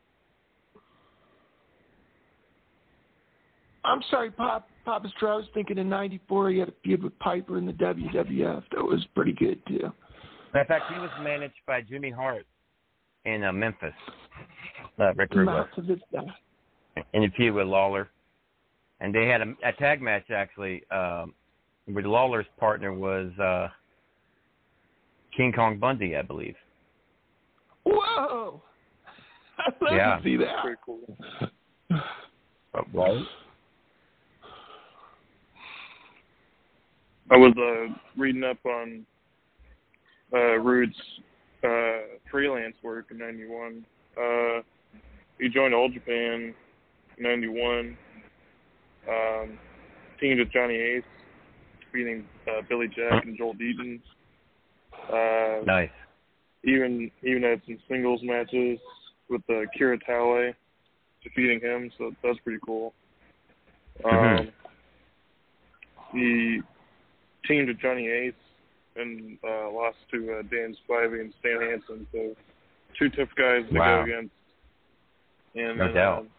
I'm sorry, Pop, Papa Stro, I was thinking in ninety-four he had a feud with Piper in the W W F. That was pretty good, too. In fact, he was managed by Jimmy Hart in uh, Memphis. Uh, Rick Rude. In a feud with Lawler. And they had a, a tag match, actually, um, where Lawler's partner was uh, King Kong Bundy, I believe. Whoa! I'd love yeah. to see that. Pretty cool. Right? I was uh, reading up on uh, Rude's uh, freelance work in ninety-one. Uh, he joined All Japan in ninety-one, um, teamed with Johnny Ace, beating uh, Billy Jack and Joel Deaton. Uh, nice. Even even had some singles matches with uh, Kira Tale, defeating him, so that's pretty cool. Um, mm-hmm. He teamed with Johnny Ace and uh, lost to uh, Dan Spivey and Stan Hansen, so two tough guys to wow. go against. And no then, doubt. Um,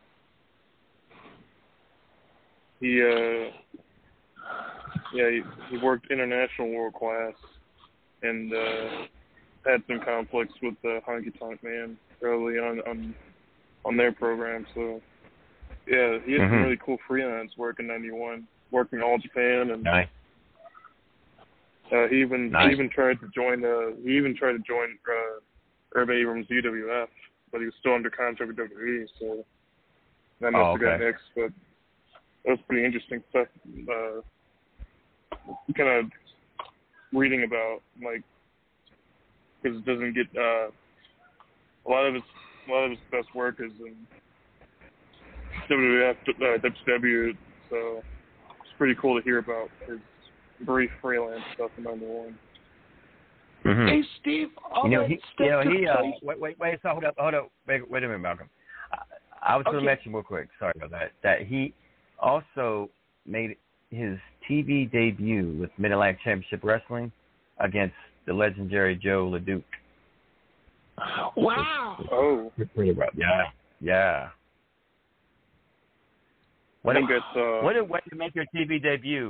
he uh, yeah he, he worked international world class and uh, had some conflicts with uh, Honky Tonk Man early on on on their program. So yeah, he had mm-hmm. some really cool freelance work in ninety-one, working All Japan, and nice. uh, he even nice. he even tried to join uh, he even tried to join uh, Herb Abrams' U W F, but he was still under contract with W W E, so that must oh, have okay. got nixed. But that was pretty interesting stuff. Uh, kind of reading about, like, because it doesn't get uh, a lot of his a lot of his best work is in W W F, uh, W C W, so it's pretty cool to hear about his brief freelance stuff in ninety-one. Mm-hmm. Hey, Steve, all you know, that he, stuff you know, took he, uh, place- wait, wait, wait, so hold up, hold up, wait, wait a minute, Malcolm. I, I was going Okay. to mention real quick, sorry about that, that he also made his T V debut with Mid-Atlantic Championship Wrestling against the legendary Joe LeDuc. Wow. Oh. Yeah, yeah. I think it's, uh, What a way to make your T V debut.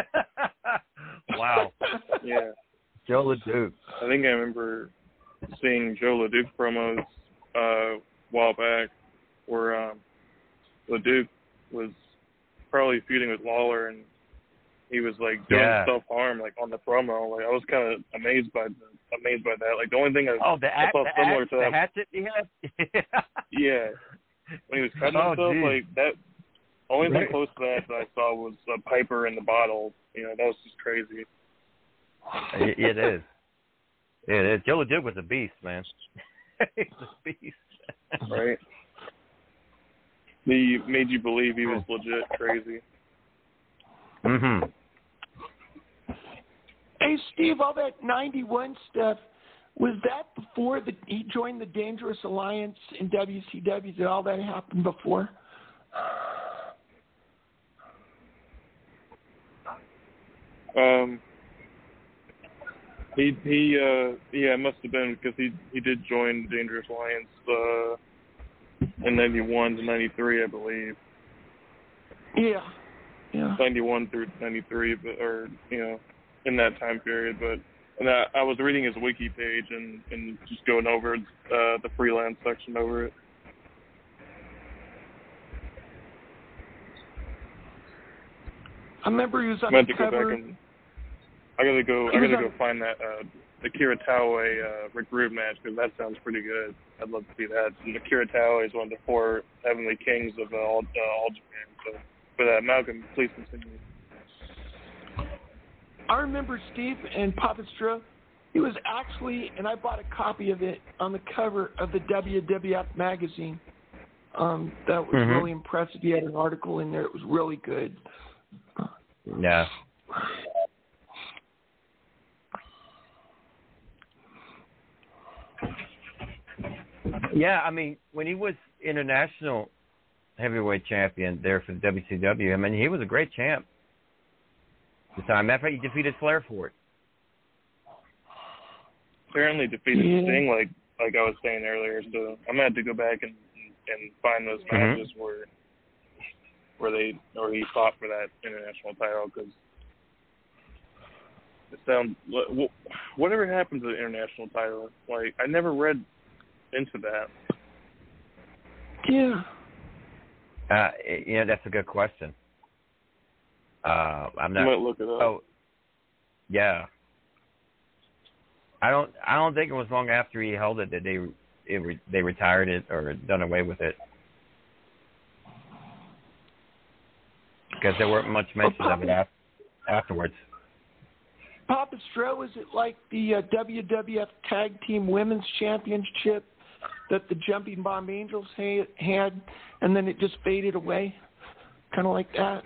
Wow. Yeah. Joe LeDuc. I think I remember seeing Joe LeDuc promos uh, a while back where um, LeDuc was probably feuding with Lawler, and he was like doing Yeah. self harm like on the promo. Like I was kind of amazed by the, amazed by that. Like the only thing I, Oh, the, I act, saw the, similar act, to the that, hatchet he had? yeah, when he was cutting Oh, himself, geez. like that. Only Right. thing close to that that I saw was a Piper in the bottle. You know, that was just crazy. it, it is. It is. Joe LeDuc was a beast, man. He's a beast. Right. He made you believe he was legit crazy. Mm-hmm. Hey, Steve, all that ninety-one stuff, was that before the, he joined the Dangerous Alliance in W C W? Did all that happen before? Um, he he uh yeah, it must have been because he he did join the Dangerous Alliance uh in ninety-one to ninety-three, I believe. Yeah, yeah. ninety-one through ninety-three, but or you know, in that time period. But and I, I was reading his wiki page and and just going over uh the freelance section over it. I remember he was on I meant the to go cover. back and I gotta go. He I was gotta on- go find that uh, the Kira Taue uh, Rick Rude match because that sounds pretty good. I'd love to see that. And the Kira Taue is one of the four heavenly kings of uh, all, uh, all Japan. So, but uh, Malcolm, please continue. I remember Steve and Papa Stro. He was actually, and I bought a copy of it on the cover of the W W F magazine. Um, that was Mhm. really impressive. He had an article in there. It was really good. Yeah. Yeah, I mean, when he was international heavyweight champion there for the W C W, I mean, he was a great champ at the time. Matter of fact, he defeated Flair for it. Apparently defeated Yeah. Sting, like like I was saying earlier. So I'm gonna have to go back and and find those Mhm. matches where where they or he fought for that international title because it sounds wh- whatever happened to the international title. Like I never read into that. Yeah. Uh, you know, that's a good question. Uh, I'm I not. might look it up. Oh, yeah. I don't. I don't think it was long after he held it that they it re, they retired it or done away with it because there weren't much mention of it af- afterwards. Papa Stro, is it like the uh, W W F Tag Team Women's Championship that the Jumping Bomb Angels ha- had, and then it just faded away? Kind of like that?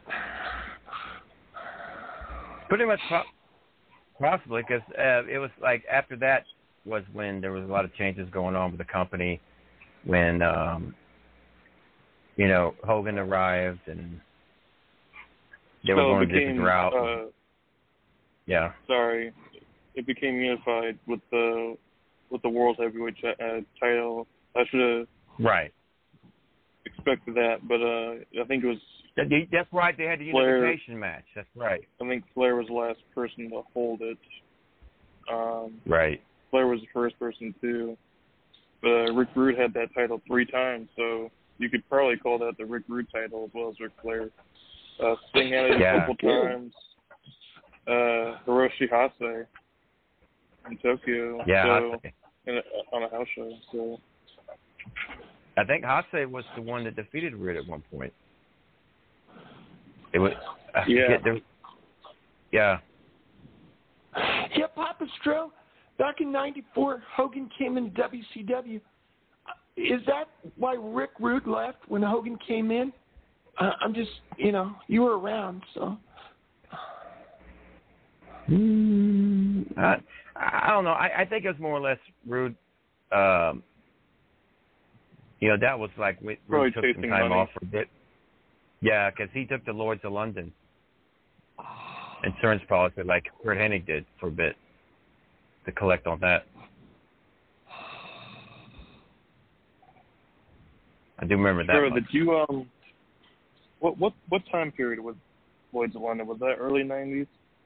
Pretty much, po- possibly, because uh, it was like after that was when there was a lot of changes going on with the company. When um, you know Hogan arrived and they were So it going a different became, route. Uh, yeah. sorry, it became unified with the with the World Heavyweight ch- uh, title. I should have Right. expected that, but uh, I think it was. That- That's right. They had the Flair- unification match. That's right. I think Flair was the last person to hold it. Um, Right. Flair was the first person too. But uh, Rick Rude had that title three times, so you could probably call that the Rick Rude title as well as Ric Flair. Uh, Sting had it Yeah. a couple times. Uh, Hiroshi Hase in Tokyo. Yeah. So, Hase. in a, on a house show. So I think Hase was the one that defeated Rude at one point. It was. I Yeah. forget, there, yeah. Yeah, Papa Stro, back in ninety-four, Hogan came into W C W. Is that why Rick Rude left when Hogan came in? Uh, I'm just, you know, you were around, so. Mm, I, I don't know. I, I think it was more or less Rude. Um, you know, that was like Rude Probably took some chasing time money. off for a bit. Yeah, because he took the Lloyd's of London insurance policy like Kurt Hennig did for a bit to collect on that. I do remember that. Sure, much. did you um, what what what time period was Lloyd's of London? Was that early nineties?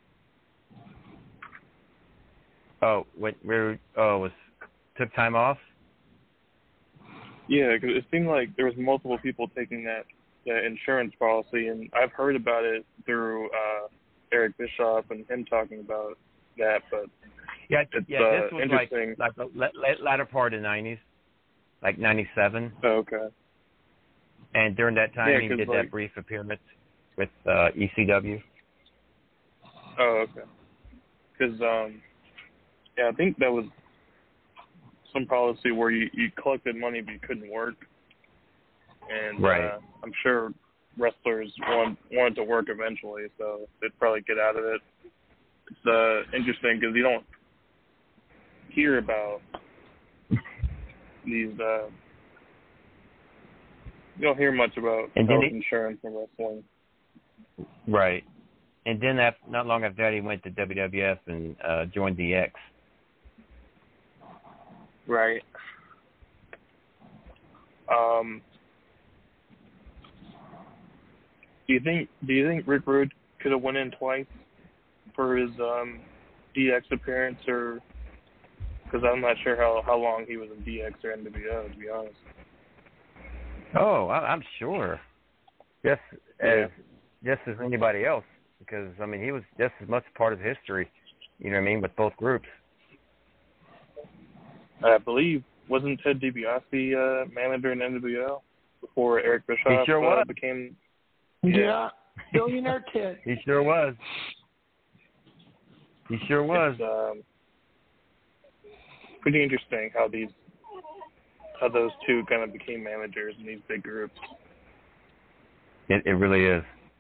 Oh, when we oh was took time off. Yeah, because it seemed like there was multiple people taking that, that insurance policy, and I've heard about it through uh, Eric Bischoff and him talking about that. But yeah, it's yeah, uh, this was interesting. like like the la- latter part of the nineties, like ninety-seven. Oh, okay. And during that time, Yeah, he 'cause, did like, that brief appearance with uh, E C W. Oh, okay. Because um, yeah, I think that was some policy where you, you collected money but you couldn't work, and Right. uh, I'm sure wrestlers want, wanted to work eventually, so they'd probably get out of it. It's uh, interesting because you don't hear about these. Uh, you don't hear much about And then health he- insurance in wrestling. Right. And then after, not long after that, he went to W W F and uh, joined D X. Right. Um. Do you think? Do you think Rick Rude could have went in twice for his um, D X appearance, or because I'm not sure how, how long he was in D X or N W O, to be honest. Oh, I, I'm sure. Just as just as anybody else, because I mean, he was just as much part of history. You know what I mean, with both groups. I believe wasn't Ted DiBiase uh, manager in N W O before Eric Bischoff He sure uh, was. became? Yeah, billionaire Ted. He sure was. He sure was. It's, um, pretty interesting how these how those two kind of became managers in these big groups. It, it really is.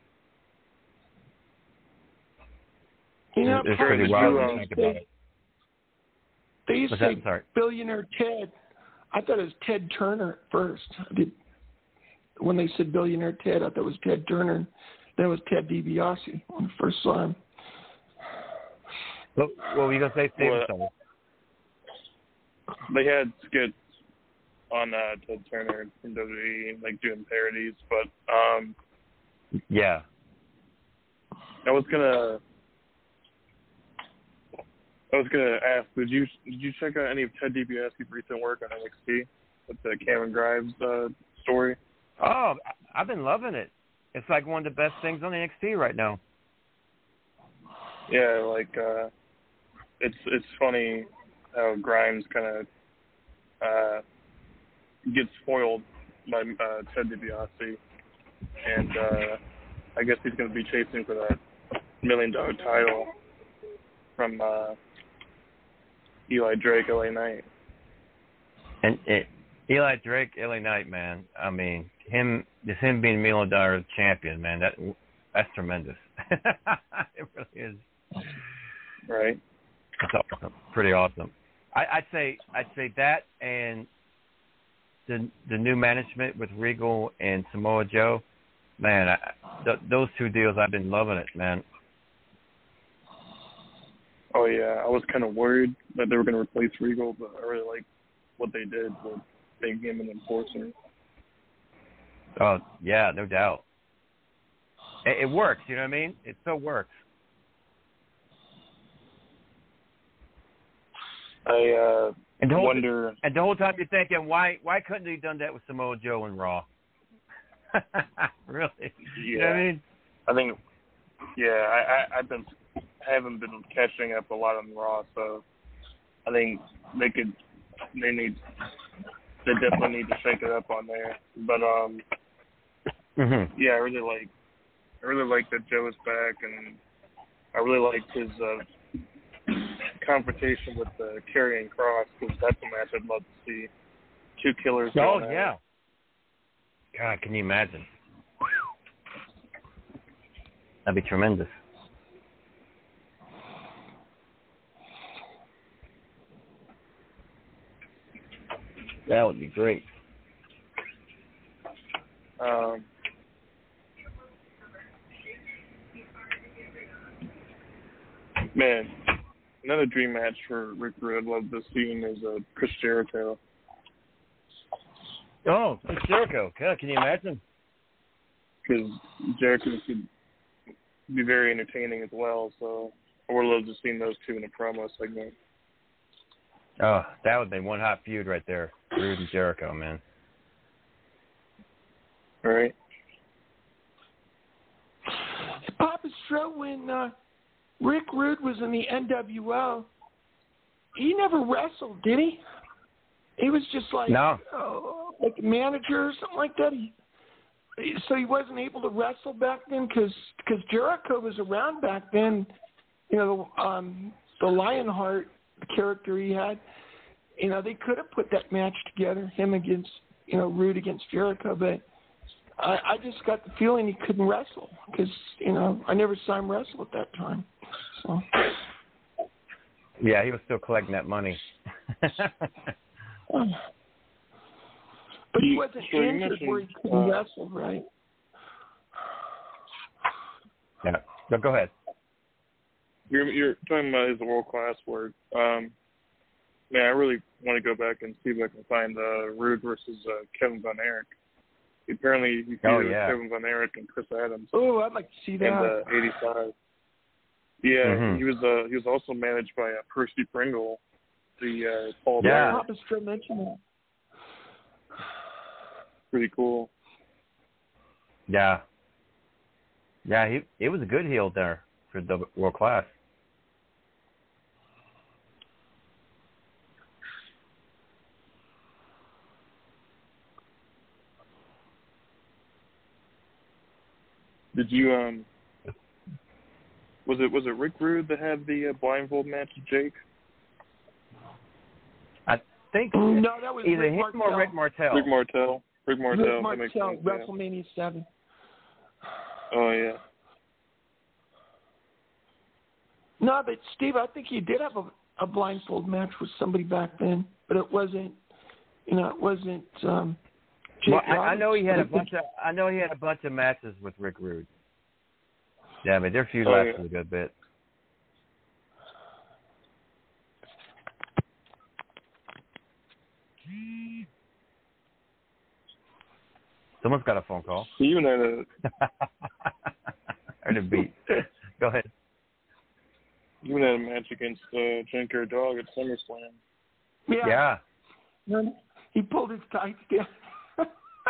You know, it's part of pretty the wild deal when you is think about they- it. They used What's to that? say Sorry. billionaire Ted. I thought it was Ted Turner at first. I did, when they said billionaire Ted, I thought it was Ted Turner. Then it was Ted DiBiase when I first saw him. What, what were you going to say, Steve? Well, they had skits on uh, Ted Turner from W W E, like doing parodies, but um, yeah. I was gonna, I was gonna ask, did you did you check out any of Ted DiBiase's recent work on N X T with the Cameron Grimes uh, story? Oh, I- I've been loving it. It's like one of the best things on N X T right now. Yeah, like uh, it's it's funny how Grimes kind of uh, gets foiled by uh, Ted DiBiase, and uh, I guess he's going to be chasing for that million dollar title from uh, Eli Drake, L A Knight. And it, Eli Drake, L A Knight, man. I mean, him just him being million dollar champion, man. That that's tremendous. It really is. Right. It's awesome. Pretty awesome. I, I'd say I'd say that and the the new management with Regal and Samoa Joe, man. I, th- those two deals, I've been loving it, man. Oh yeah, I was kind of worried that they were going to replace Regal, but I really like what they did with making him an enforcer. Oh yeah, no doubt. It, it works. You know what I mean? It so works. I uh, and the whole, wonder. And the whole time you're thinking, why why couldn't they have done that with Samoa Joe and Raw? Really? Yeah. You know what I mean? I think. Yeah, I, I I've been I haven't been catching up a lot on Raw, so I think they could they need they definitely need to shake it up on there. But um, mm-hmm. yeah, I really like I really like that Joe is back, and I really liked his uh, confrontation with uh, Karrion Kross, because that's a match I'd love to see. Two killers. Oh going yeah. at it. God, can you imagine? That'd be tremendous. That would be great. Um, man, another dream match for Rick Rude I'd love to see is uh, Chris Jericho. Oh, Chris Jericho. God, can you imagine? Because Jericho could be very entertaining as well, so I would love to see those two in a promo segment. Oh, that would be one hot feud right there. Rude and Jericho, man. All right. Papa Stro, when uh, Rick Rude was in the N W O, he never wrestled, did he? He was just like, no. uh, like a manager or something like that. He, so he wasn't able to wrestle back then because Jericho was around back then. You know, um, the Lionheart character he had, you know, they could have put that match together, him against, you know, Rude against Jericho, but I, I just got the feeling he couldn't wrestle because, you know, I never saw him wrestle at that time. So. Yeah, he was still collecting that money. But he wasn't so injured where he couldn't uh, wrestle, right? Yeah, no, go ahead. You're, you're talking about his world-class work. Um, man, I really want to go back and see if I can find uh, Rude versus uh, Kevin Von Erich. Apparently, he oh, beat yeah. Kevin Von Erich and Chris Adams. Oh, I'd like to see that. In uh, eighty-five. Yeah, mm-hmm. he was uh, he was also managed by uh, Percy Pringle, the uh, Paul yeah. Papa Stro mentioned that. Pretty cool. Yeah. Yeah, he it was a good heel there for the world class. Did you um? Was it was it Rick Rude that had the uh, blindfold match with Jake? I think no, that was either Rick him Martel. or Rick Martel. Rick Martel. Rick Martel. Rick Martel, sense, WrestleMania yeah. seven. Oh yeah. No, but Steve, I think he did have a, a blindfold match with somebody back then, but it wasn't. You know, it wasn't. Um, Jake well, I, I know he had a Roberts, bunch of. I know he had a bunch of matches with Rick Rude. Yeah, I mean their feud oh, lasted yeah. a good bit. Someone's got a phone call. He even had a. Heard a beat. Go ahead. He even had a match against uh, Junkyard Dog at SummerSlam. Yeah. yeah. He pulled his tights down.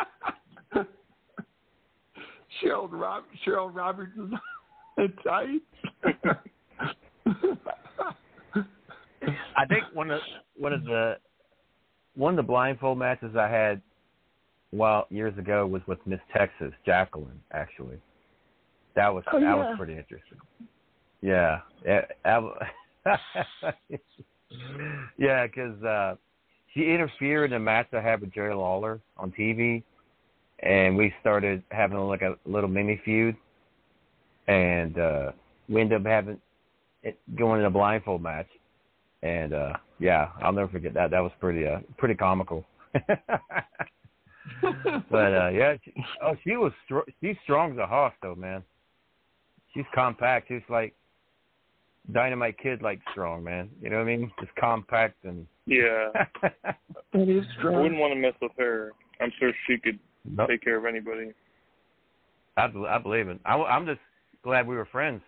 Cheryl, Rob, Cheryl Roberts is tight. I think one of one of the one of the blindfold matches I had well years ago was with Miss Texas, Jacqueline. Actually, that was oh, that yeah. was pretty interesting. Yeah, yeah, yeah, because uh, she interfered in a match I had with Jerry Lawler on T V, and we started having like a little mini feud, and uh, we ended up having it going in a blindfold match. And uh, yeah, I'll never forget that. That was pretty, uh, pretty comical. But uh, yeah, she, oh, she was str- she's strong as a hoss, though, man. She's compact. She's like Dynamite Kid, like strong, man. You know what I mean? Just compact and yeah. It is strong. I wouldn't want to mess with her. I'm sure she could nope. take care of anybody. I, I believe it. I, I'm just glad we were friends.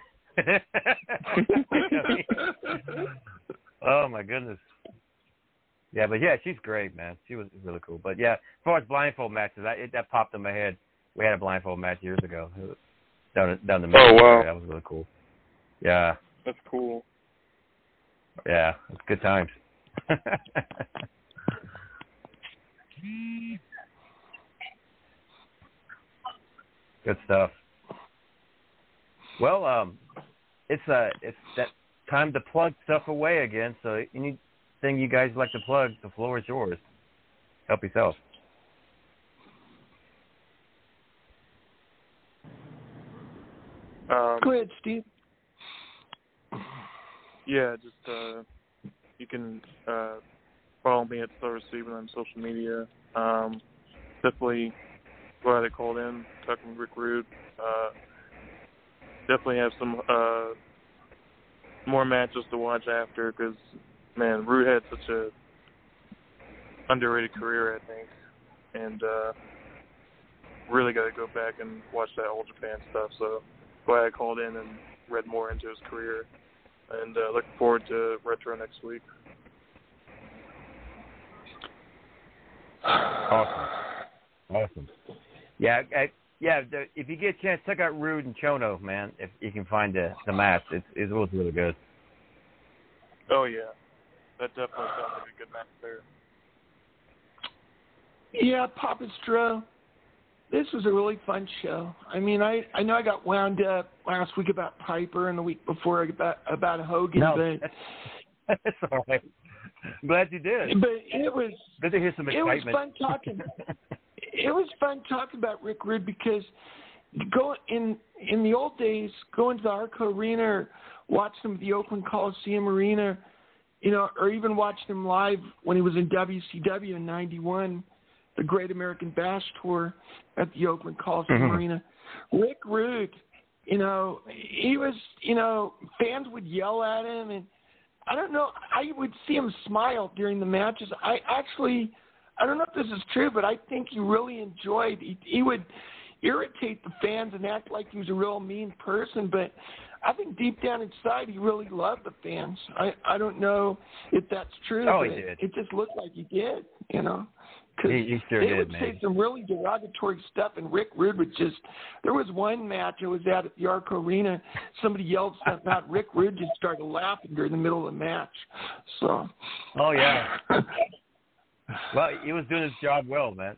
Oh my goodness. Yeah, but yeah, she's great, man. She was really cool. But yeah, as far as blindfold matches, I, it, that popped in my head. We had a blindfold match years ago down down the middle. Oh wow, that was really cool. Yeah, that's cool. Yeah, it's good times. Good stuff. Well, um, it's uh, it's that time to plug stuff away again. So anything you guys like to plug, the floor is yours. Help yourself. Um, Go ahead, Steve. Yeah, just uh, you can uh, follow me at Star Receiving on social media. Um, definitely glad I called in, talking with Rick Rude. Uh, definitely have some uh, more matches to watch after because, man, Rude had such a underrated career, I think, and uh, really got to go back and watch that All Japan stuff. So glad I called in and read more into his career, and uh, looking forward to Retro next week. Awesome. Awesome. Yeah, I, yeah. The, if you get a chance, check out Rude and Chono, man. If you can find the the match, it's it was really good. Oh yeah, that definitely sounds like a good match there. Yeah, Papa Stro, this was a really fun show. I mean, I, I know I got wound up last week about Piper and the week before about about Hogan, no, but that's, that's all right. I'm glad you did. But it was good to hear some excitement. It was fun talking. It was fun talking about Rick Rude because go in in the old days, going to the Arco Arena or watching him at the Oakland Coliseum Arena, you know, or even watching him live when he was in W C W in ninety-one, the Great American Bash Tour at the Oakland Coliseum mm-hmm. Arena. Rick Rude, you know, he was, you know, fans would yell at him, and I don't know, I would see him smile during the matches. I actually, I don't know if this is true, but I think he really enjoyed, he, he would irritate the fans and act like he was a real mean person, but I think deep down inside he really loved the fans. I, I don't know if that's true. Oh, but he did. It just looked like he did, you know. Cause he, he sure they did, would man. say some really derogatory stuff, and Rick Rude would just. There was one match I was at at the Arco Arena. Somebody yelled something out. Rick Rude just started laughing during the middle of the match. So. Oh yeah. Well, he was doing his job well, man.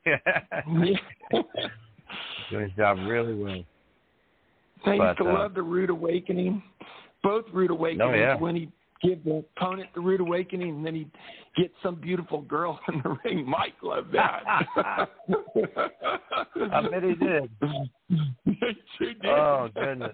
Doing his job really well. I used but, to uh, love the Rude Awakening. Both Rude Awakenings. Oh, yeah. When he give the opponent the Rude Awakening, and then he'd get some beautiful girl in the ring. Mike loved that. I bet he did. He sure did. Oh, goodness.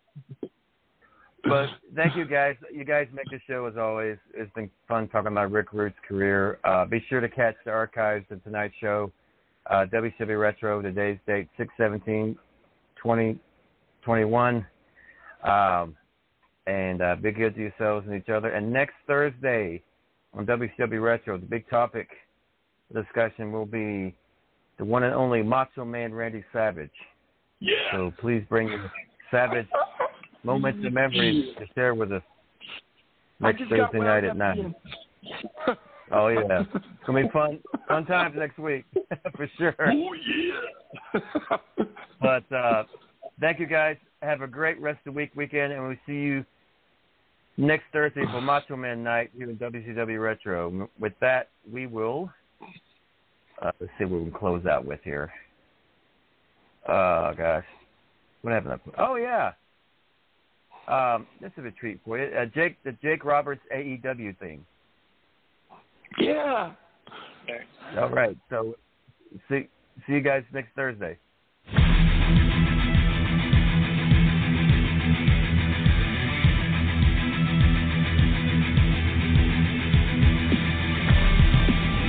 But thank you, guys. You guys make the show, as always. It's been fun talking about Rick Rude's career. Uh, be sure to catch the archives of tonight's show, uh, W C W Retro, today's date, six seventeen twenty twenty-one. Um, and uh, be good to yourselves and each other. And next Thursday on W C W Retro, the big topic discussion will be the one and only Macho Man Randy Savage. Yeah. So please bring your Savage moments and memories to share with us next Thursday night at nine. Oh, yeah. It's going to be fun fun times next week, for sure. Oh, yeah. But uh, thank you, guys. Have a great rest of the week, weekend, and we'll see you next Thursday for Macho Man Night here in W C W Retro. With that, we will, uh, let's see what we can close out with here. Oh, gosh. What happened? Oh, yeah. Um, this is a treat for you. Uh, Jake, the Jake Roberts A E W thing. Yeah. All right. So, see, see you guys next Thursday.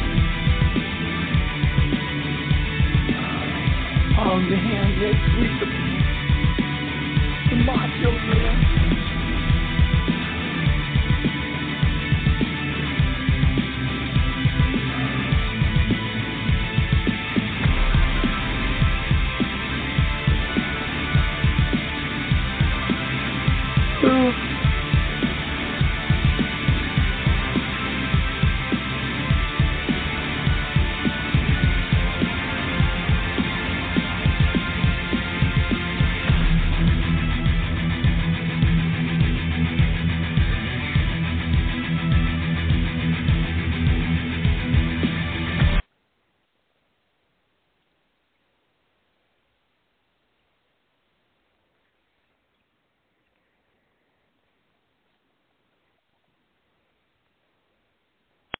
On the hand next week.